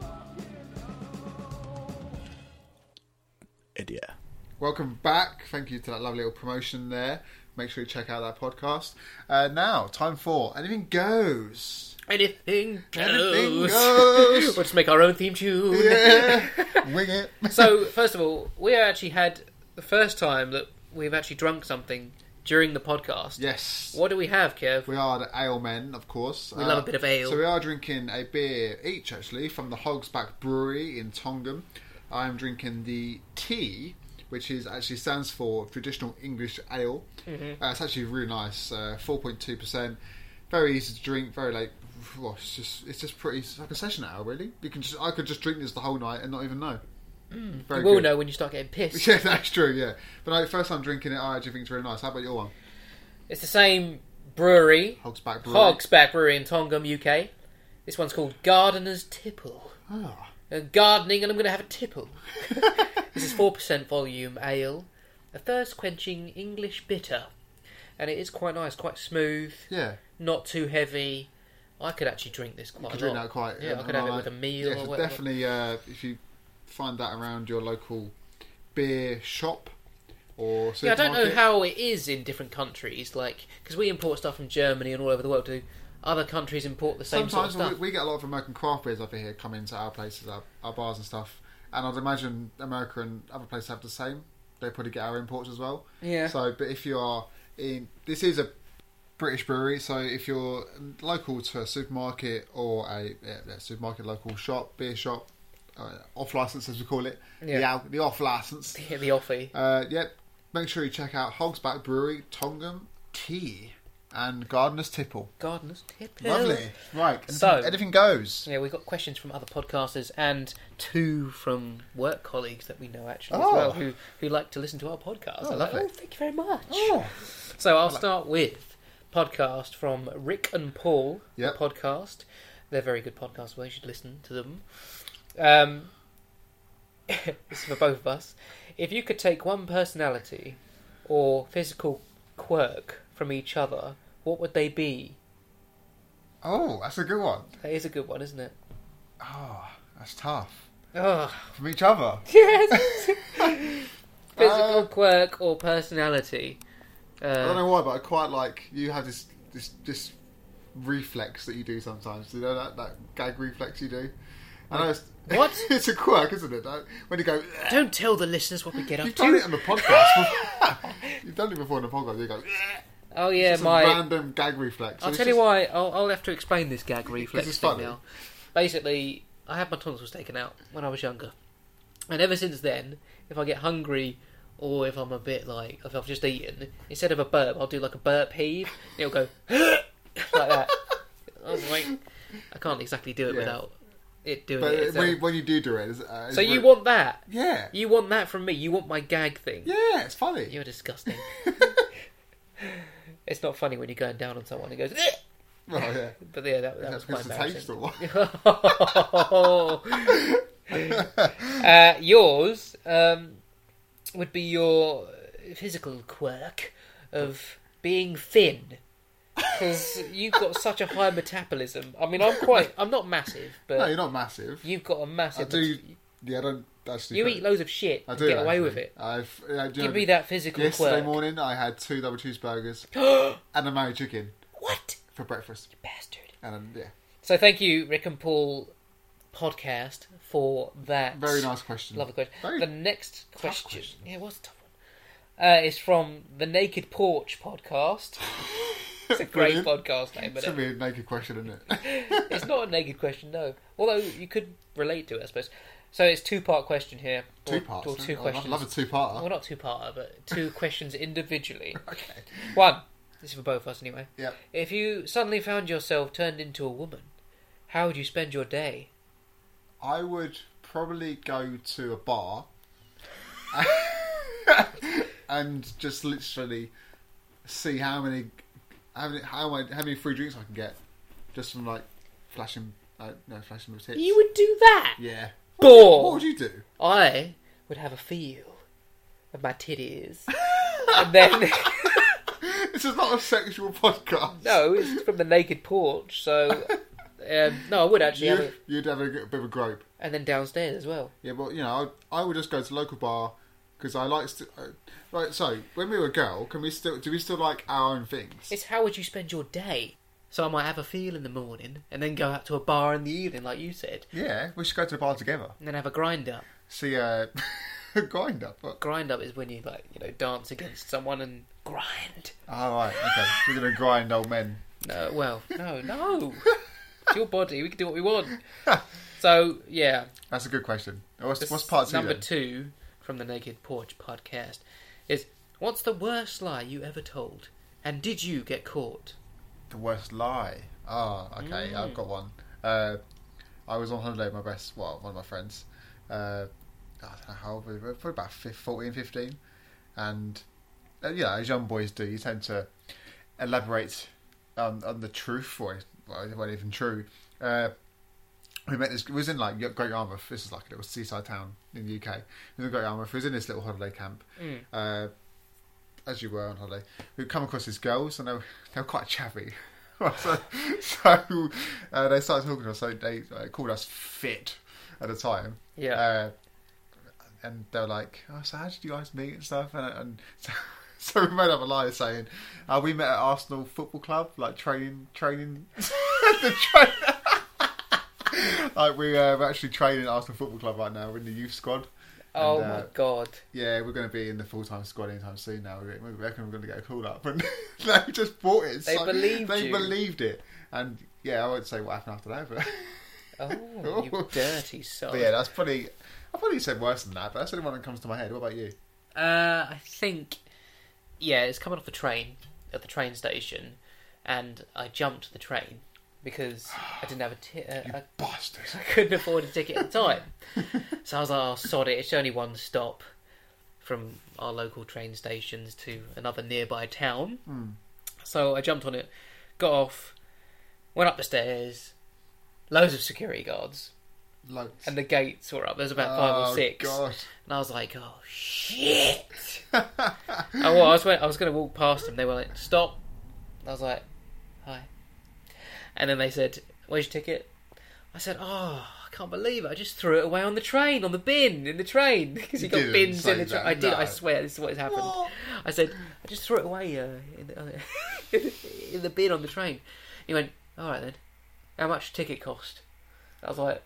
And yeah. Welcome back. Thank you to that lovely little promotion there. Make sure you check out that podcast. Now, time for Anything Goes. Anything goes. Anything goes. We'll just make our own theme tune. Yeah. Wing it. So, first of all, we actually had the first time that we've actually drunk something during the podcast. Yes. What do we have, Kev? We are the ale men, of course. We love a bit of ale. So we are drinking a beer each, actually, from the Hogsback Brewery in Tongham. I'm drinking the tea, which actually stands for Traditional English Ale. Mm-hmm. It's actually really nice, 4.2%. Very easy to drink, very late. Well, it's just pretty. It's like a session ale, really. I could just drink this the whole night and not even know. Very You will good. know when you start getting pissed. Yeah, that's true. Yeah, but no, first time drinking it, I actually think it's really nice. How about your one? It's the same brewery, Hogsback Brewery. Hogsback Brewery in Tongham, UK. This one's called Gardener's Tipple. Ah. Gardening, and I'm going to have a tipple. This is 4% volume ale, a thirst-quenching English bitter, and it is quite nice, quite smooth, Yeah. not too heavy. I could actually drink this quite You could a lot. drink that quite. Yeah, I could have it with a meal Yeah, or so whatever. definitely, if you find that around your local beer shop or Yeah, I don't know supermarket. how it is in different countries, like because we import stuff from Germany and all over the world. Do other countries import the same Sometimes sort of stuff? we get a lot of American craft beers over here come into our places, our bars and stuff. And I'd imagine America and other places have the same. they probably get our imports as well. Yeah. So, but if you are in, this is a British brewery, so if you're local to a supermarket or a supermarket, local shop, beer shop, off license as we call it, the off license, the offie. Make sure you check out Hogsback Brewery, Tongham Tea, and Gardener's Tipple. Gardener's Tipple. Lovely. Right. So anything goes. Yeah, we've got questions from other podcasters and 2 from work colleagues that we know actually as well, who like to listen to our podcast. Oh, lovely. Thank you very much. Oh. So I'll start with podcast from Rick and Paul. Yep. The podcast. They're very good podcasts. Well, you should listen to them. This is for both of us. If you could take one personality or physical quirk from each other, what would they be? Oh, that's a good one. That is a good one, isn't it? Oh, that's tough. Oh, From each other. yes. Physical quirk or personality. I don't know why, but I quite like you have this reflex that you do sometimes. You know that gag reflex you do. I know What? It's a quirk, isn't it? When you go. Don't tell the listeners what we get up You've to. done it on the podcast. You've done it before on the podcast. You go. Oh yeah, It's a random gag reflex. I'll tell you why. I'll have to explain this gag reflex it's thing funny. now. Basically, I had my tonsils taken out when I was younger, and ever since then, if I get hungry or if I'm a bit like if I've just eaten, instead of a burp, I'll do like a burp heave. It'll go like that. I was like, I can't exactly do it without it doing But it. itself. when you do it, it's So you want that? Yeah. You want that from me? You want my gag thing? Yeah, it's funny. You're disgusting. It's not funny when you're going down on someone and goes. Oh yeah. But yeah, that was quite That's the embarrassing. taste or what? Yours would be your physical quirk of being thin. Because you've got such a high metabolism. I mean, I'm not massive, but No, you're not massive. you've got a massive. I do. Yeah, I don't actually. You eat loads of shit I and do get away actually. with it. Give Give me that physical Yesterday quirk. morning, I had 2 double cheeseburgers and a married chicken What? for breakfast. Bastard. And yeah, So thank you, Rick and Paul podcast, for that. very nice question. Lovely question. Very The next tough question. question. Yeah, it was a tough one. Is from the Naked Porch podcast. It's a great Brilliant. podcast name, It's but gonna be a naked question, isn't it? it's not a naked question, no. Although you could relate to it, I suppose. So it's 2-part question here. Two parts. Or 2 I'd questions. love a 2-parter. Well, not 2-parter, but 2 questions individually. Okay. 1. This is for both of us anyway. Yep. If you suddenly found yourself turned into a woman, how would you spend your day? I would probably go to a bar and just literally see how many free drinks I can get just from like flashing my tits. You would do that? Yeah. Bore. What would you do? I would have a feel of my titties. And then... This is not a sexual podcast. No, it's from the Naked Porch, so... no, I would actually You'd have a bit of a grope. And then downstairs as well. Yeah, but you know, I would just go to the local bar because I like to. Right, so when we were a girl, do we still like our own things? It's how would you spend your day? So I might have a feel in the morning, and then go out to a bar in the evening, like you said, Yeah, we should go to the bar together. and then have a grind up. See, grind up. What? Grind up is when you dance against someone and grind. Oh, right, okay. We're gonna grind old men. No, well, no. It's your body. We can do what we want. So yeah, That's a good question. What's this part 2? number then? 2 from the Naked Porch podcast is: what's the worst lie you ever told, and did you get caught? The worst lie. Oh, okay. I've got one. I was on holiday with one of my friends. I don't know how old we were, probably about 14, 15. And, as young boys do, you tend to elaborate on the truth, or it wasn't even true. We met this, it was in Great Yarmouth. This is like a little seaside town in the UK. It was in Great Yarmouth. We was in this little holiday camp. As you were on holiday, we'd come across these girls, and they were quite chavvy. so they started talking to us. So they called us fit at the time. Yeah. And they were like, "Oh, so how did you guys meet and stuff?" And so we made up a lie saying, "We met at Arsenal Football Club, like training the like we're actually training at Arsenal Football Club right now. We're in the youth squad." Oh And, my god. Yeah, we're going to be in the full-time squad anytime soon now. We reckon we're going to get a call up. And they just bought it. They believed They you. believed it. And yeah, I won't say what happened after that. But, Oh, you dirty soul. but yeah, that's probably... I probably said worse than that, but that's the only one that comes to my head. What about you? I think, yeah, it's coming off the train at the train station, and I jumped the train because I didn't have I Bastard. couldn't afford a ticket at the time. So I was like, oh, sod it, it's only one stop from our local train stations to another nearby town. So I jumped on it, got off, went up the stairs, loads of security guards, Loads. and the gates were up. There's about 5 or 6. God. And I was like, oh, shit. I was going to walk past them. They were like, stop. I was like, hi. And then they said, where's your ticket? I said, oh, I can't believe it. I just threw it away on the train, on the bin in the train. Because you got didn't bins say in the train. that, I did, no. I swear, this is what has happened. I said, I just threw it away in the bin on the train. He went, alright then. How much ticket cost? I was like,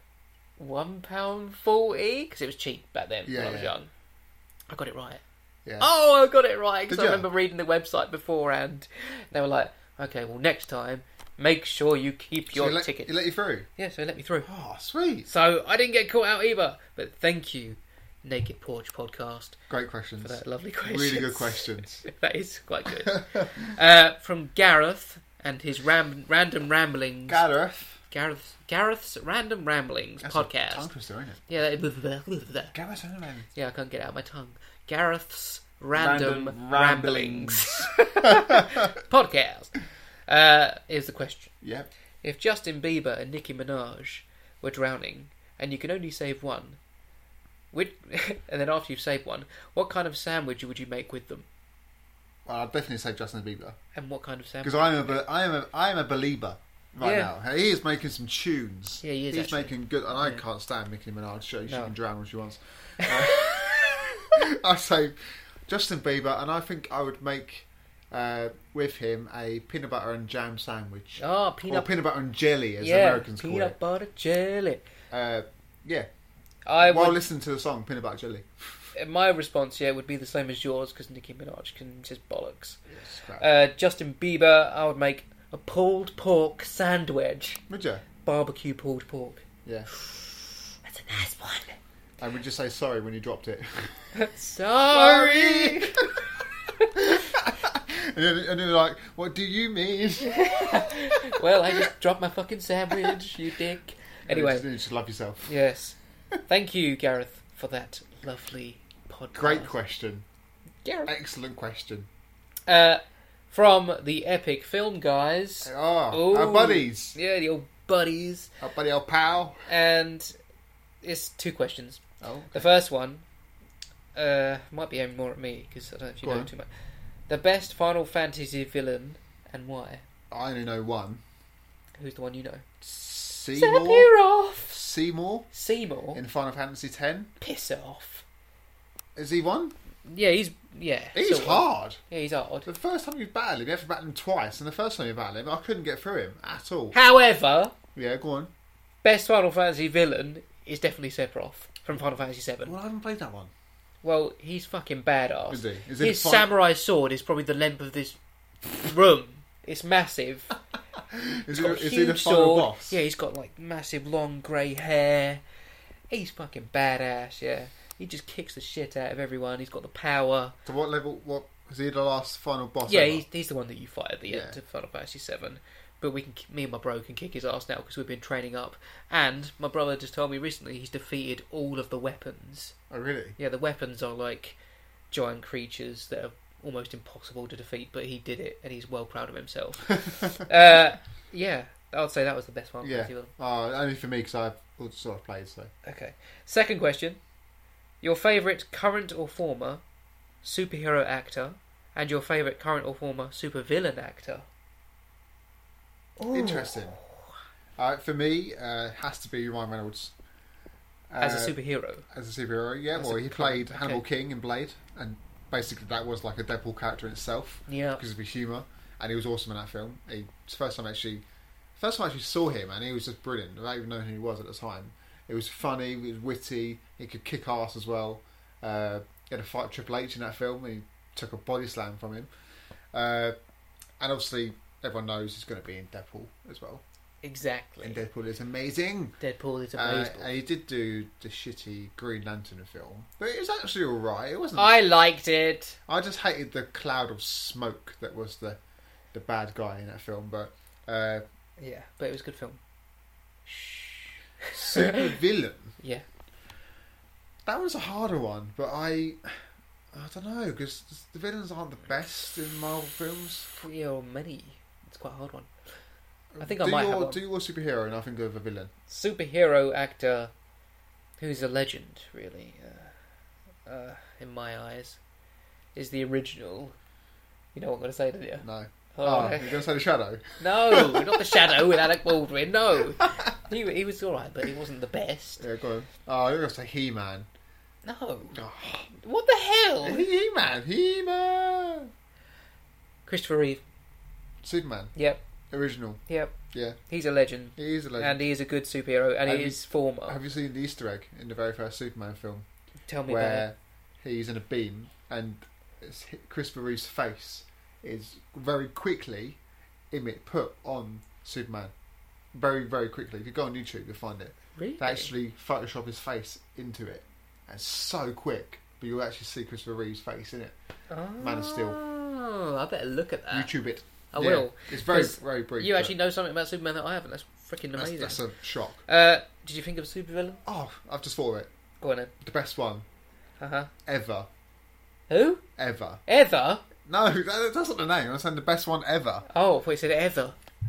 £1.40, because it was cheap back then when I was young. I got it right. Yeah. Oh, I got it right, because Did I ya? remember reading the website beforehand. They were like, okay, well, next time, make sure you keep So your he ticket. let you through? Yeah, so he let me through. Oh, sweet. So I didn't get caught out either. But thank you, Naked Porch Podcast, Great questions. for that lovely question. Really good questions. That is quite good. From Gareth and his random ramblings. Gareth's Random Ramblings That's a podcast. tongue twister, isn't it? Yeah, Gareth's Random Ramblings. yeah, I can't get it out of my tongue. Gareth's Random Random Ramblings podcast. Here's the question: Yep. if Justin Bieber and Nicki Minaj were drowning, and you can only save one, and then after you've saved one, what kind of sandwich would you make with them? Well, I'd definitely say Justin Bieber. And what kind of sandwich? Because I am a believer right Yeah. now. He is making some tunes. Yeah, he is, He's actually. making good, and I Yeah. can't stand Nicki Minaj. She No. can drown when she wants. I say Justin Bieber, and I think I would make with him a peanut butter and jam sandwich, Oh, or peanut butter and jelly, as yeah, Americans call peanut it. butter jelly. Yeah. I While would. listening to the song Peanut Butter Jelly. My response, would be the same as yours because Nicki Minaj can just bollocks. Yes, crap. Justin Bieber, I would make a pulled pork sandwich, Would you? barbecue pulled pork. Yeah. That's a nice one. And would you say sorry when you dropped it? Sorry. and then like, what do you mean? Well, I just dropped my fucking sandwich, you dick. Anyway, you just love yourself. yes. Thank you, Gareth, for that lovely podcast. Great question. Gareth. Excellent question. From the Epic Film Guys. Oh, our Ooh. buddies. Yeah, the old buddies. Our buddy, our pal. And it's 2 questions. Oh, The first one might be aiming more at me because I don't know if you Go know on. too much. The best Final Fantasy villain and why? I only know one. Who's the one you know? Seymour. Sephiroth! Seymour Seymour? in Final Fantasy X. Piss off. Is he one? Yeah, he's He's sort of. hard. Yeah, he's hard. The first time you battle him, you have to battle him twice, and the first time you battle him, I couldn't get through him at all. However, Yeah, go on. best Final Fantasy villain is definitely Sephiroth from Final Fantasy VII. Well, I haven't played that one. Well, he's fucking badass. Is he? Is it His fun- samurai sword is probably the length of this room. It's massive. Is He's got a he the huge final sword. boss? Yeah, he's got like massive long grey hair. He's fucking badass. Yeah, he just kicks the shit out of everyone. He's got the power. To what level? What is he? The last final boss? Yeah, ever? he's the one that you fight at the Yeah. end of Final Fantasy VII. But me and my bro can kick his ass now because we've been training up. And my brother just told me recently he's defeated all of the weapons. Oh, really? Yeah, the weapons are like giant creatures that are almost impossible to defeat, but he did it and he's well proud of himself. Yeah, I would say that was the best one. Yeah. Only for me because I've sort of played. So Okay. Second question. Your favourite current or former superhero actor and your favourite current or former supervillain actor? Ooh. interesting. For me, has to be Ryan Reynolds. As a superhero. As a superhero, yeah. As Well, a he current, played Hannibal okay. King in Blade, and basically that was like a Deadpool character in itself Yeah. because of his humour, and he was awesome in that film. It's the first time I actually saw him, and he was just brilliant. I don't even know who he was at the time. It was funny, it was witty, he could kick ass as well. He had a fight with Triple H in that film. He took a body slam from him. And obviously, everyone knows he's going to be in Deadpool as well. Exactly. And Deadpool is amazing. Deadpool is amazing. And he did do the shitty Green Lantern film, but it was actually alright. It wasn't. I liked it. I just hated the cloud of smoke that was the bad guy in that film. But Yeah, but it was a good film. super villain. Yeah. That was a harder one, but I don't know, because the villains aren't the best in Marvel films. Yeah, or many. It's quite a hard one. I think I might have one. Do your superhero and I think of a villain. Superhero actor who's a legend, really, in my eyes, is the original. You know what I'm going to say, don't you? No. Oh, You're going to say the Shadow? no, not the Shadow with Alec Baldwin. No, he was all right, but he wasn't the best. Yeah, go on. Oh, you're going to say He-Man. No, Oh. what the hell? He-Man. Christopher Reeve. Superman. Yep, Original. yep. Yeah. He's a legend, He is a legend. and he is a good superhero, and he is former. Have you seen the Easter egg in the very first Superman film? Tell me about it. Where he's in a beam and Christopher Reeve's face is very quickly put on Superman. Very, very quickly. If you go on YouTube, you'll find it. Really? They actually Photoshop his face into it. And it's so quick, but you'll actually see Christopher Reeve's face in it. Man of Steel. Oh, I better look at that. YouTube it. I will. It's very, 'Cause very brief. You but actually know something about Superman that I haven't. That's freaking amazing. That's a shock. Did you think of a supervillain? Oh, I've just thought of it. Go on then. The best one Uh-huh. ever. Who? Ever. Ever? No, that's not the name. I'm saying the best one ever. Oh, I thought you said ever.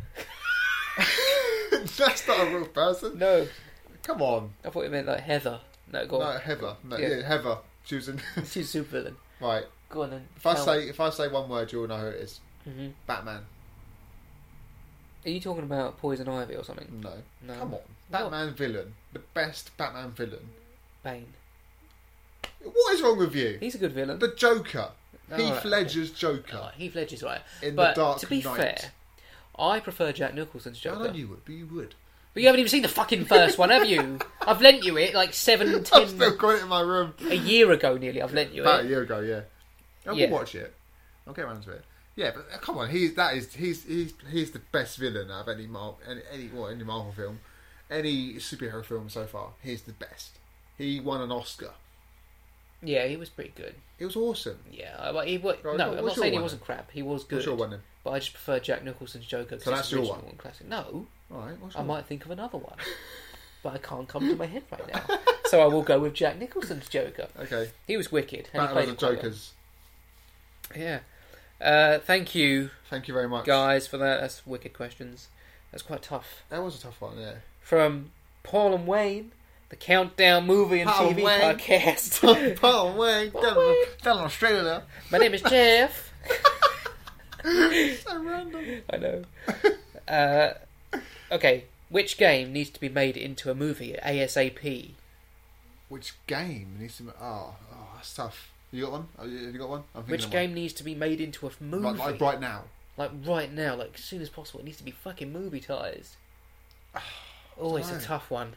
That's not a real person. No. Come on. I thought you meant like Heather. No, go No, on. Heather. No, Yeah. yeah, Heather. She was in. She's a supervillain. Right. Go on then. If I say one word, you'll know who it is. Mm-hmm. Batman. Are you talking about Poison Ivy or something? No. No. Come on. Batman villain. The best Batman villain. Bane. What is wrong with you? He's a good villain. The Joker. Oh, Heath right. Ledger's Joker. Oh, Heath Ledger's right. In but The Dark to be Knight. fair, I prefer Jack Nicholson's I Joker. know you would, but you would. But you haven't even seen the fucking first one, have you? I've lent you it like 7, I've 10... still got it in my room. A year ago nearly, I've lent you About a it. year ago, yeah. I will Yeah. watch it. I'll get around to it. Yeah, but come on, he's the best villain out of any Marvel film, any superhero film so far. He's the best. He won an Oscar. Yeah, he was pretty good. It was awesome. Yeah, Right, no, I'm what's not your saying he one wasn't crap. He was good. What's your one then? But I just prefer Jack Nicholson's Joker. 'cause So it's that's your original one? and classic. No, All right, what's I your might think of another one, but I can't come to my head right now. So I will go with Jack Nicholson's Joker. Okay. He was wicked, and he Battle played of it the quite well. Jokers. Yeah. Thank you, Thank you very much, guys, for that. That's wicked questions. That's quite tough. That was a tough one, yeah. From Paul and Wayne, the Countdown Movie and Paul TV Wayne. podcast. Paul Wayne, down in Australia. My name is Jeff. So random. I know. Okay, which game needs to be made into a movie ASAP? Which game needs to? Oh, that's tough. You got one? Have you got one? I'm thinking Which of game needs to be made into a movie? one. Like right now. Like right now, like as soon as possible. It needs to be fucking movie-tized. Oh, it's a dunno. tough one.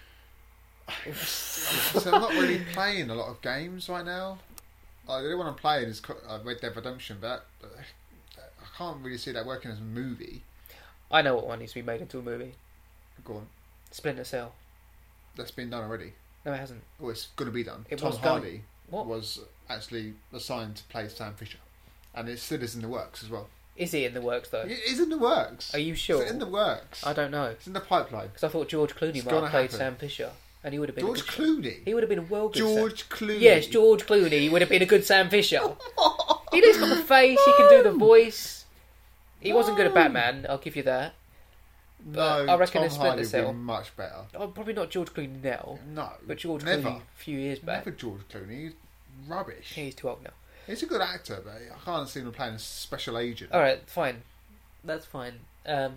So I'm not really playing a lot of games right now. Like, the only one I'm playing is Red Dead Redemption, but I can't really see that working as a movie. I know what one needs to be made into a movie. Go on. Splinter Cell. That's been done already. No, it hasn't. Oh, it's going to be done. It Tom was done. Hardy What? was actually assigned to play Sam Fisher. And it still is in the works as well. Is he in the works though? It is in the works. Are you sure? It's in the works. I don't know. It's in the pipeline. Because I thought George Clooney It's might gonna have played happen. Sam Fisher, and he would have been George a good Clooney. He would have been a well good George Clooney. Yes, George Clooney would have been a good Sam Fisher. He's got the face. He can do the voice. He wasn't good at Batman. I'll give you that. No, I reckon Tom it's Splinter Hardy would Cell. be much better. Oh, probably not George Clooney now, No, but George never. Clooney a few years back. Never George Clooney. He's rubbish. Yeah, he's too old now. He's a good actor, but I can't see him playing a special agent. All right, fine. That's fine. I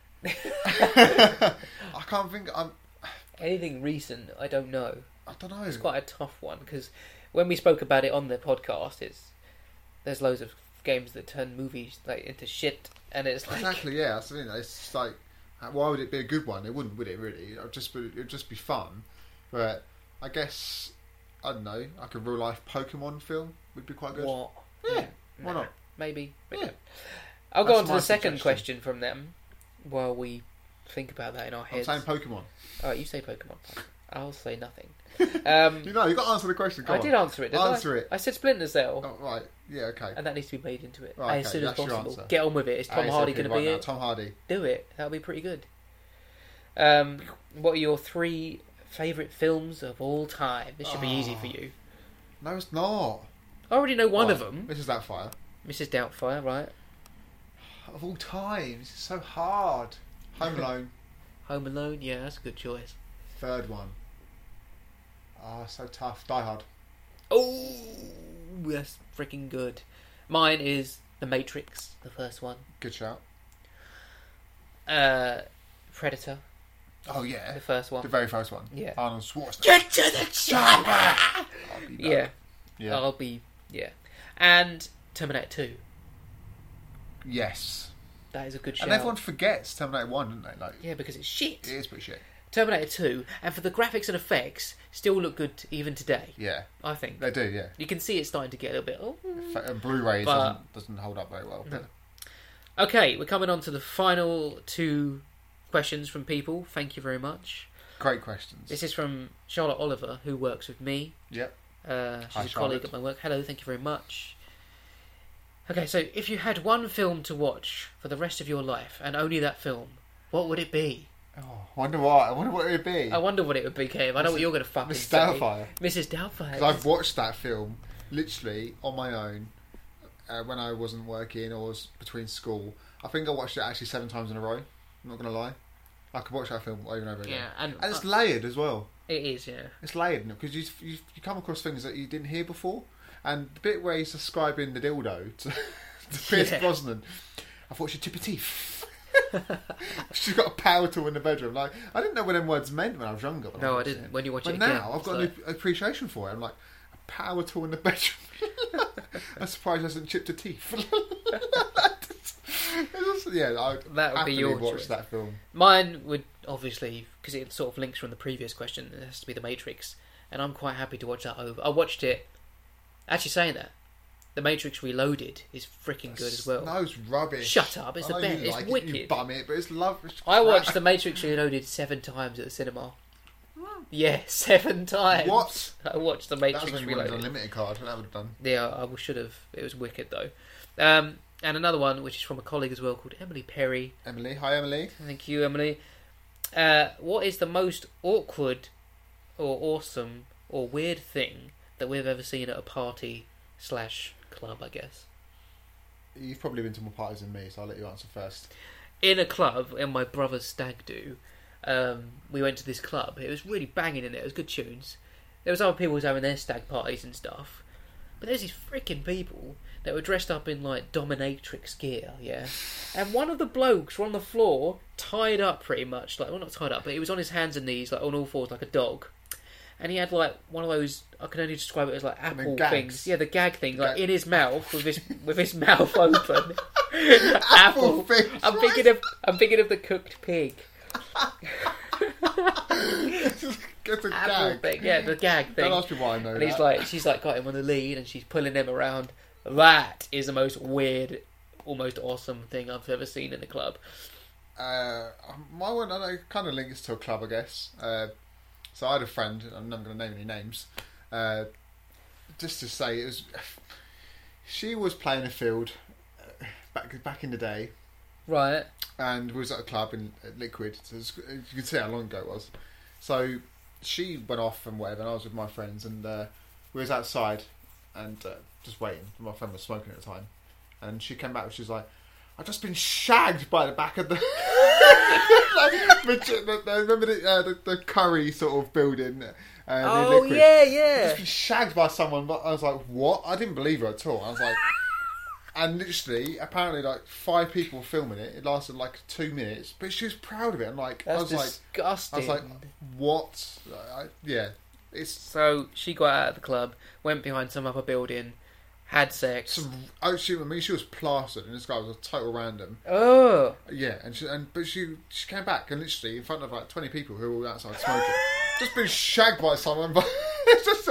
can't think. Anything recent, I don't know. I don't know. It's quite a tough one because when we spoke about it on the podcast, there's loads of games that turn movies like into shit, and it's like Exactly. Yeah, that's the thing. It's like, why would it be a good one? It wouldn't, would it? Really? It'd just be fun. But I guess I don't know, like a real life Pokemon film would be quite good. What? Yeah, why not? Maybe. Yeah. I'll go That's on to my the second suggestion. question from them while we think about that in our I'm heads. saying Pokemon. Alright, you say Pokemon. I'll say nothing. You know, you've got to answer the question. Come I on. did answer it, didn't Answer I? it. I said Splinter Cell. Oh, right. Yeah. Okay. And that needs to be made into it Right, as okay, soon as that's your possible. answer. Get on with it. Is Tom Hardy going to right be now, it? Tom Hardy. Do it. That'll be pretty good. What are your 3 favourite films of all time? This should be easy for you. No, it's not. I already know one Right, of them. Mrs. Doubtfire. Mrs. Doubtfire, right? Of all time, this is so hard. Home Alone. Home Alone, yeah, that's a good choice. Third one. So tough. Die Hard. Oh, that's freaking good. Mine is The Matrix, the first one. Good shout. Predator, Oh yeah. the first one. The very first one. Yeah. Arnold Schwarzenegger. Get to the chopper! I'll be back. Yeah, Yeah. I'll be, and Terminator 2. Yes. That is a good shout. And everyone forgets Terminator 1, don't they? Like, Yeah, because it's shit. it is pretty shit. Terminator 2, and for the graphics and effects, still look good even today, Yeah. I think. They do, yeah. You can see it's starting to get a little bit... Blu-ray But- doesn't hold up very well. No. But Okay, we're coming on to the final 2 questions from people. Thank you very much. great questions. This is from Charlotte Oliver, who works with me. Yep. She's Hi, a colleague Charlotte. at my work. Hello, thank you very much. Okay, so if you had one film to watch for the rest of your life, and only that film, what would it be? Oh, I wonder what it would be. I wonder what it would be, Kev. I know what you're going to fucking Mrs. say. Doubtfire. Mrs. Doubtfire. Because I've watched that film literally on my own when I wasn't working or was between school. I think I watched it actually 7 times in a row. I'm not going to lie. I could watch that film over and over again. Yeah, and it's layered as well. it is, yeah. It's layered because you come across things that you didn't hear before. And the bit where he's describing the dildo to Pierce Yeah. Brosnan, I thought she'd tip her teeth. She's got a power tool in the bedroom. Like, I didn't know what them words meant when I was younger. when No, I watched didn't. it. When you watch But it again, now I've it's got like- an appreciation for it. I'm like, a power tool in the bedroom. I'm surprised it hasn't chipped her teeth. I That would be your watch choice. that film. Mine would, obviously, because it sort of links from the previous question, it has to be The Matrix. And I'm quite happy to watch that over. I watched it... Actually, saying that, The Matrix Reloaded is freaking good as well. No, it's rubbish. Shut up, it's I the know you best, it's like wicked. It, you bum it, but it's love. It's I watched crap. The Matrix Reloaded 7 times at the cinema. Yeah, 7 times. What? I watched The That Matrix was when you wanted an Reloaded. unlimited card. That would have done. Yeah, I should have. It was wicked though. And another one, which is from a colleague as well, called Emily Perry. Emily, hi Emily. Thank you, Emily. What is the most awkward, or awesome, or weird thing that we've ever seen at a party / club? I guess You've probably been to more parties than me, so I'll let you answer first. in a club in my brother's stag do. We went to this club. It was really banging in there. It was good tunes. There was other people who was having their stag parties and stuff. But there's these freaking people that were dressed up in like dominatrix gear, yeah. And one of the blokes were on the floor, tied up pretty much, like, well, not tied up, but he was on his hands and knees, like on all fours, like a dog. And he had like one of those, I can only describe it as like apple gags. things, yeah, the gag thing, like Gag. in his mouth with his mouth open. Apple things, I'm right? thinking of the cooked pig. Get the Apple gag. thing, yeah, the gag thing. Don't ask me why I know And that. he's like, she's like got him on the lead, and she's pulling him around. That is the most weird, almost awesome thing I've ever seen in a club. My one, I know, kind of links to a club, I guess. So I had a friend, I'm not going to name any names, just to say it was. She was playing a field back in the day, Right. and we was at a club in Liquid. So you can see how long ago it was. So she went off and whatever, and I was with my friends, and we was outside and just waiting. My friend was smoking at the time, and she came back and she was like, "I've just been shagged by the back of the." Remember the curry sort of building? near Oh Liquid? yeah, yeah. Just been shagged by someone, but I was like, "What?" I didn't believe her at all. I was like, and literally, apparently, like 5 people were filming it. It lasted like 2 minutes, but she was proud of it. And like, That's I was disgusting. like, what? Yeah, it's So she got out of the club, went behind some other building, had sex. some. She was plastered, and this guy was a total random. Oh, Yeah, but she came back and literally in front of like 20 people who were all outside smoking, just been shagged by someone. But it's just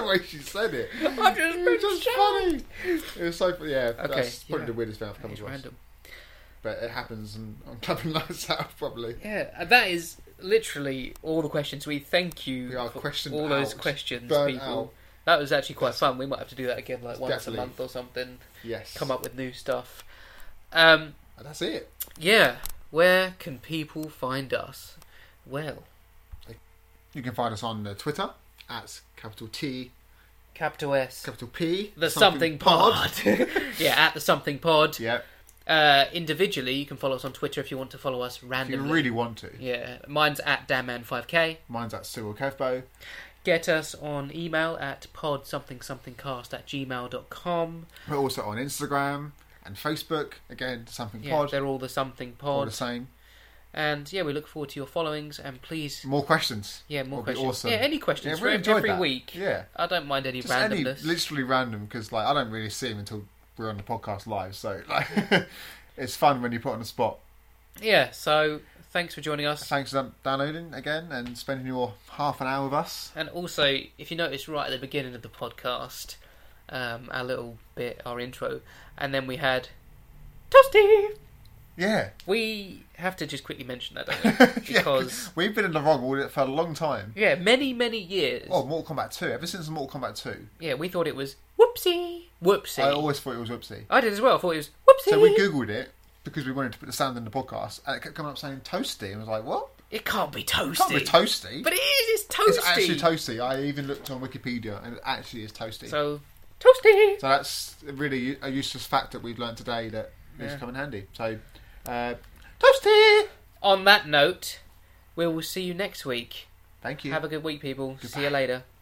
the way she said it. I've just It was just funny. It was so funny. Yeah, Okay, that's probably yeah. the weirdest thing I've come It's across. random. But it happens on Clubbing Lights Out, probably. Yeah, and that is literally all the questions. We thank you We are for questioned all those out, questions, burnt people. out. That was actually quite fun. We might have to do that again, like once Definitely. a month or something. Yes. Come up with new stuff. And that's it. Yeah, where can people find us? Well, You can find us on Twitter at capital T, capital S, capital P. the something pod. Yeah, at the something pod. Yeah, Individually, you can follow us on Twitter if you want to follow us if you randomly. really want to. Yeah, mine's at DamMan5K. Mine's at Cyril Kevbo. Get us on email at podsomethingcast@gmail.com. We're also on Instagram and Facebook. Again, something Yeah, pod. they're all the something All pod. the same. And yeah, we look forward to your followings, and please, More questions. yeah, more Would be questions. awesome. Yeah, any questions Yeah, for really enjoyed every that. week. Yeah. I don't mind any Just any randomness. literally random because like I don't really see them until we're on the podcast live. So like, it's fun when you put on the spot. Yeah, so thanks for joining us. Thanks for downloading again and spending your half an hour with us. And also, if you notice right at the beginning of the podcast, our little bit, our intro, and then we had Toasty. Yeah. We have to just quickly mention that, don't we? Yeah, Because we've been in the wrong for a long time. yeah, many years. Oh, Mortal Kombat 2. Ever since Mortal Kombat 2. Yeah, we thought it was whoopsie. I always thought it was Whoopsie. I did as well. I thought it was whoopsie. So we Googled it because we wanted to put the sound in the podcast and it kept coming up saying Toasty and I was like, what? It can't be toasty. It can't be Toasty. But it is. It's toasty. It's actually Toasty. I even looked on Wikipedia and it actually is Toasty. So toasty. So that's really a useless fact that we've learned today that needs to come in handy. So, Toasty! On that note, we will see you next week. Thank you. Have a good week, people. See you Goodbye. later.